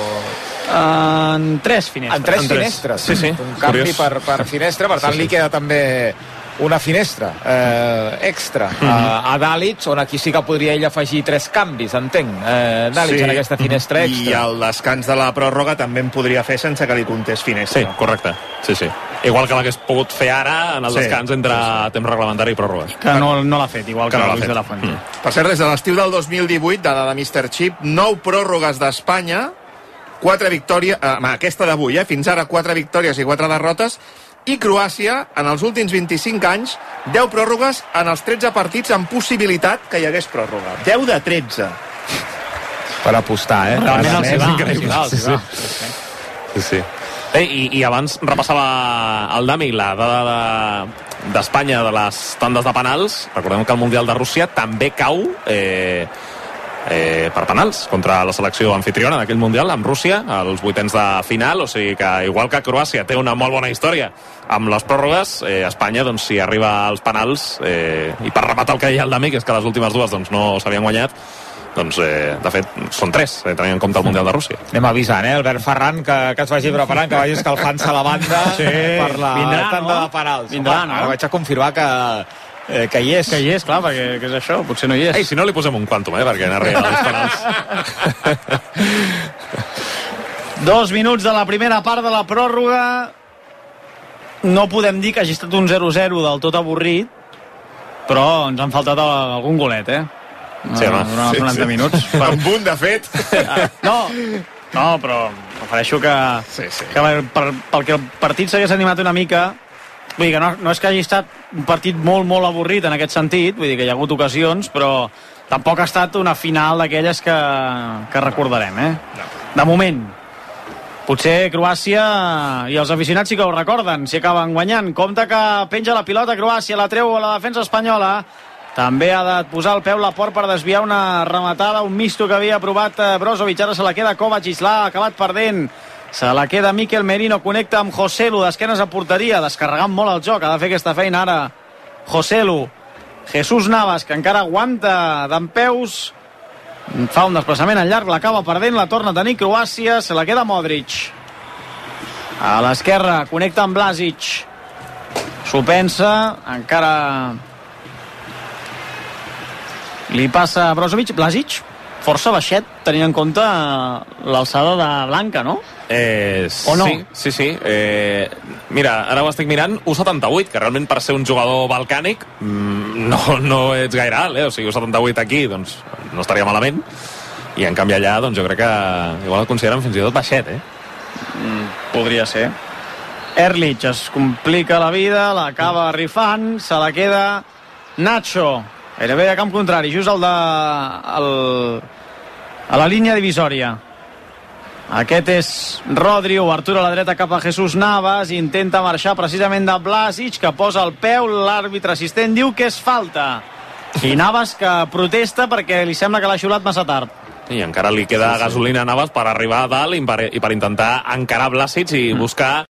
En tres finestres. En tres en finestres. Sí, sí. Un canvi per, per finestra, per tant sí, sí. li queda també una finestra eh, extra mm -hmm. a, a Dalic, on aquí sí que podria ell afegir tres canvis, entenc, eh, Dalic, sí. en aquesta finestra extra. I al descans de la pròrroga també en podria fer sense que li comptés finestra. Sí, correcte. Sí, sí. Igual que l'hagués pogut fer ara en el sí. descans entre sí, sí. temps reglamentari i pròrroga. Que no, no l'ha fet, igual que, que no Luis de la Fuente. Mm. Per cert, des de l'estiu del dos mil divuit, dada de míster Chip, nou pròrrogues d'Espanya, quatre victòries, eh, aquesta d'avui, eh, fins ara quatre victòries i quatre derrotes, i Croàcia, en els últims vint-i-cinc anys, deu pròrrogues en els tretze partits amb possibilitat que hi hagués pròrroga. deu de tretze. Per apostar, eh? Realment els hi va, increïble. Sí, sí. sí, sí. Eh, i, I abans repassava el Dami la dada d'Espanya de, de les tandes de penals. Recordem que el Mundial de Rússia també cau... Eh, Eh, per penals contra la selecció anfitriona d'aquell Mundial amb Rússia als vuitens de final, o sigui que igual que Croàcia té una molt bona història amb les pròrrogues, eh, Espanya doncs si arriba als penals, eh, i per rematar el que deia el Dami, que és que les últimes dues doncs no s'havien guanyat, doncs eh, de fet són tres, eh, tenint en compte el Mundial de Rússia. Anem avisant, eh, Albert Ferran, que, que es vagi preparant, que vagi escalfant-se a la banda sí, per la vindrà, tanda no? de penals. Vindrà, Home, no? Ara vaig a confirmar que Eh, que hi és. Que hi és, clar, perquè que és això, potser no hi és. Ei, si no li posem un quantum, eh, perquè n'arriba als penals. Dos minuts de la primera part de la pròrroga. No podem dir que hagi estat un zero zero del tot avorrit, però ens han faltat algun golet, eh? Sí, home. Durant els noranta sí. minuts. Per... Un punt, de fet. No, no, però prefereixo que, sí, sí. que per, perquè el partit s'hagués animat una mica. Vull dir que no, no és que hagi estat un partit molt, molt avorrit en aquest sentit, vull dir que hi ha hagut ocasions, però tampoc ha estat una final d'aquelles que, que recordarem, eh? De moment. Potser Croàcia i els aficionats sí que ho recorden, si acaben guanyant. Compte que penja la pilota Croàcia, la treu a la defensa espanyola. També ha de posar el peu la Port per desviar una rematada, un misto que havia provat Brozovic, ara se la queda Kovacic, l'ha acabat perdent. Se la queda Mikel Merino, connecta amb Joselu, d'esquenes a porteria, descarregant molt el joc, ha de fer aquesta feina ara Joselu. Jesús Navas, que encara aguanta dempeus, fa un desplaçament al llarg, l'acaba perdent, la torna a tenir Croàcia, se la queda Modric. A l'esquerra, connecta amb Blasic. s'ho pensa, encara li passa a Brozovic. Blasic, força baixet, tenint en compte l'alçada de Blanca, no? Eh, o no? Sí, sí, sí. Eh, mira, ara ho estic mirant, u setanta-vuit, que realment per ser un jugador balcànic no, no ets gaire alt, eh? O sigui, u setanta-vuit aquí, doncs, no estaria malament, i en canvi allà, doncs, jo crec que igual el consideren fins i tot baixet, eh? Mm, podria ser. Erlich es complica la vida, l'acaba rifant, se la queda Nacho, gairebé a camp contrari, just al de, al, a la línia divisòria. Aquest és Rodri, obertura a la dreta cap a Jesús Navas, intenta marxar precisament de Blasic, que posa el peu, l'àrbitre assistent diu que és falta, i Navas que protesta perquè li sembla que l'ha xiulat massa tard. I encara li queda sí, sí. gasolina a Navas per arribar a dalt i per, i per intentar encarar Blasic i mm. buscar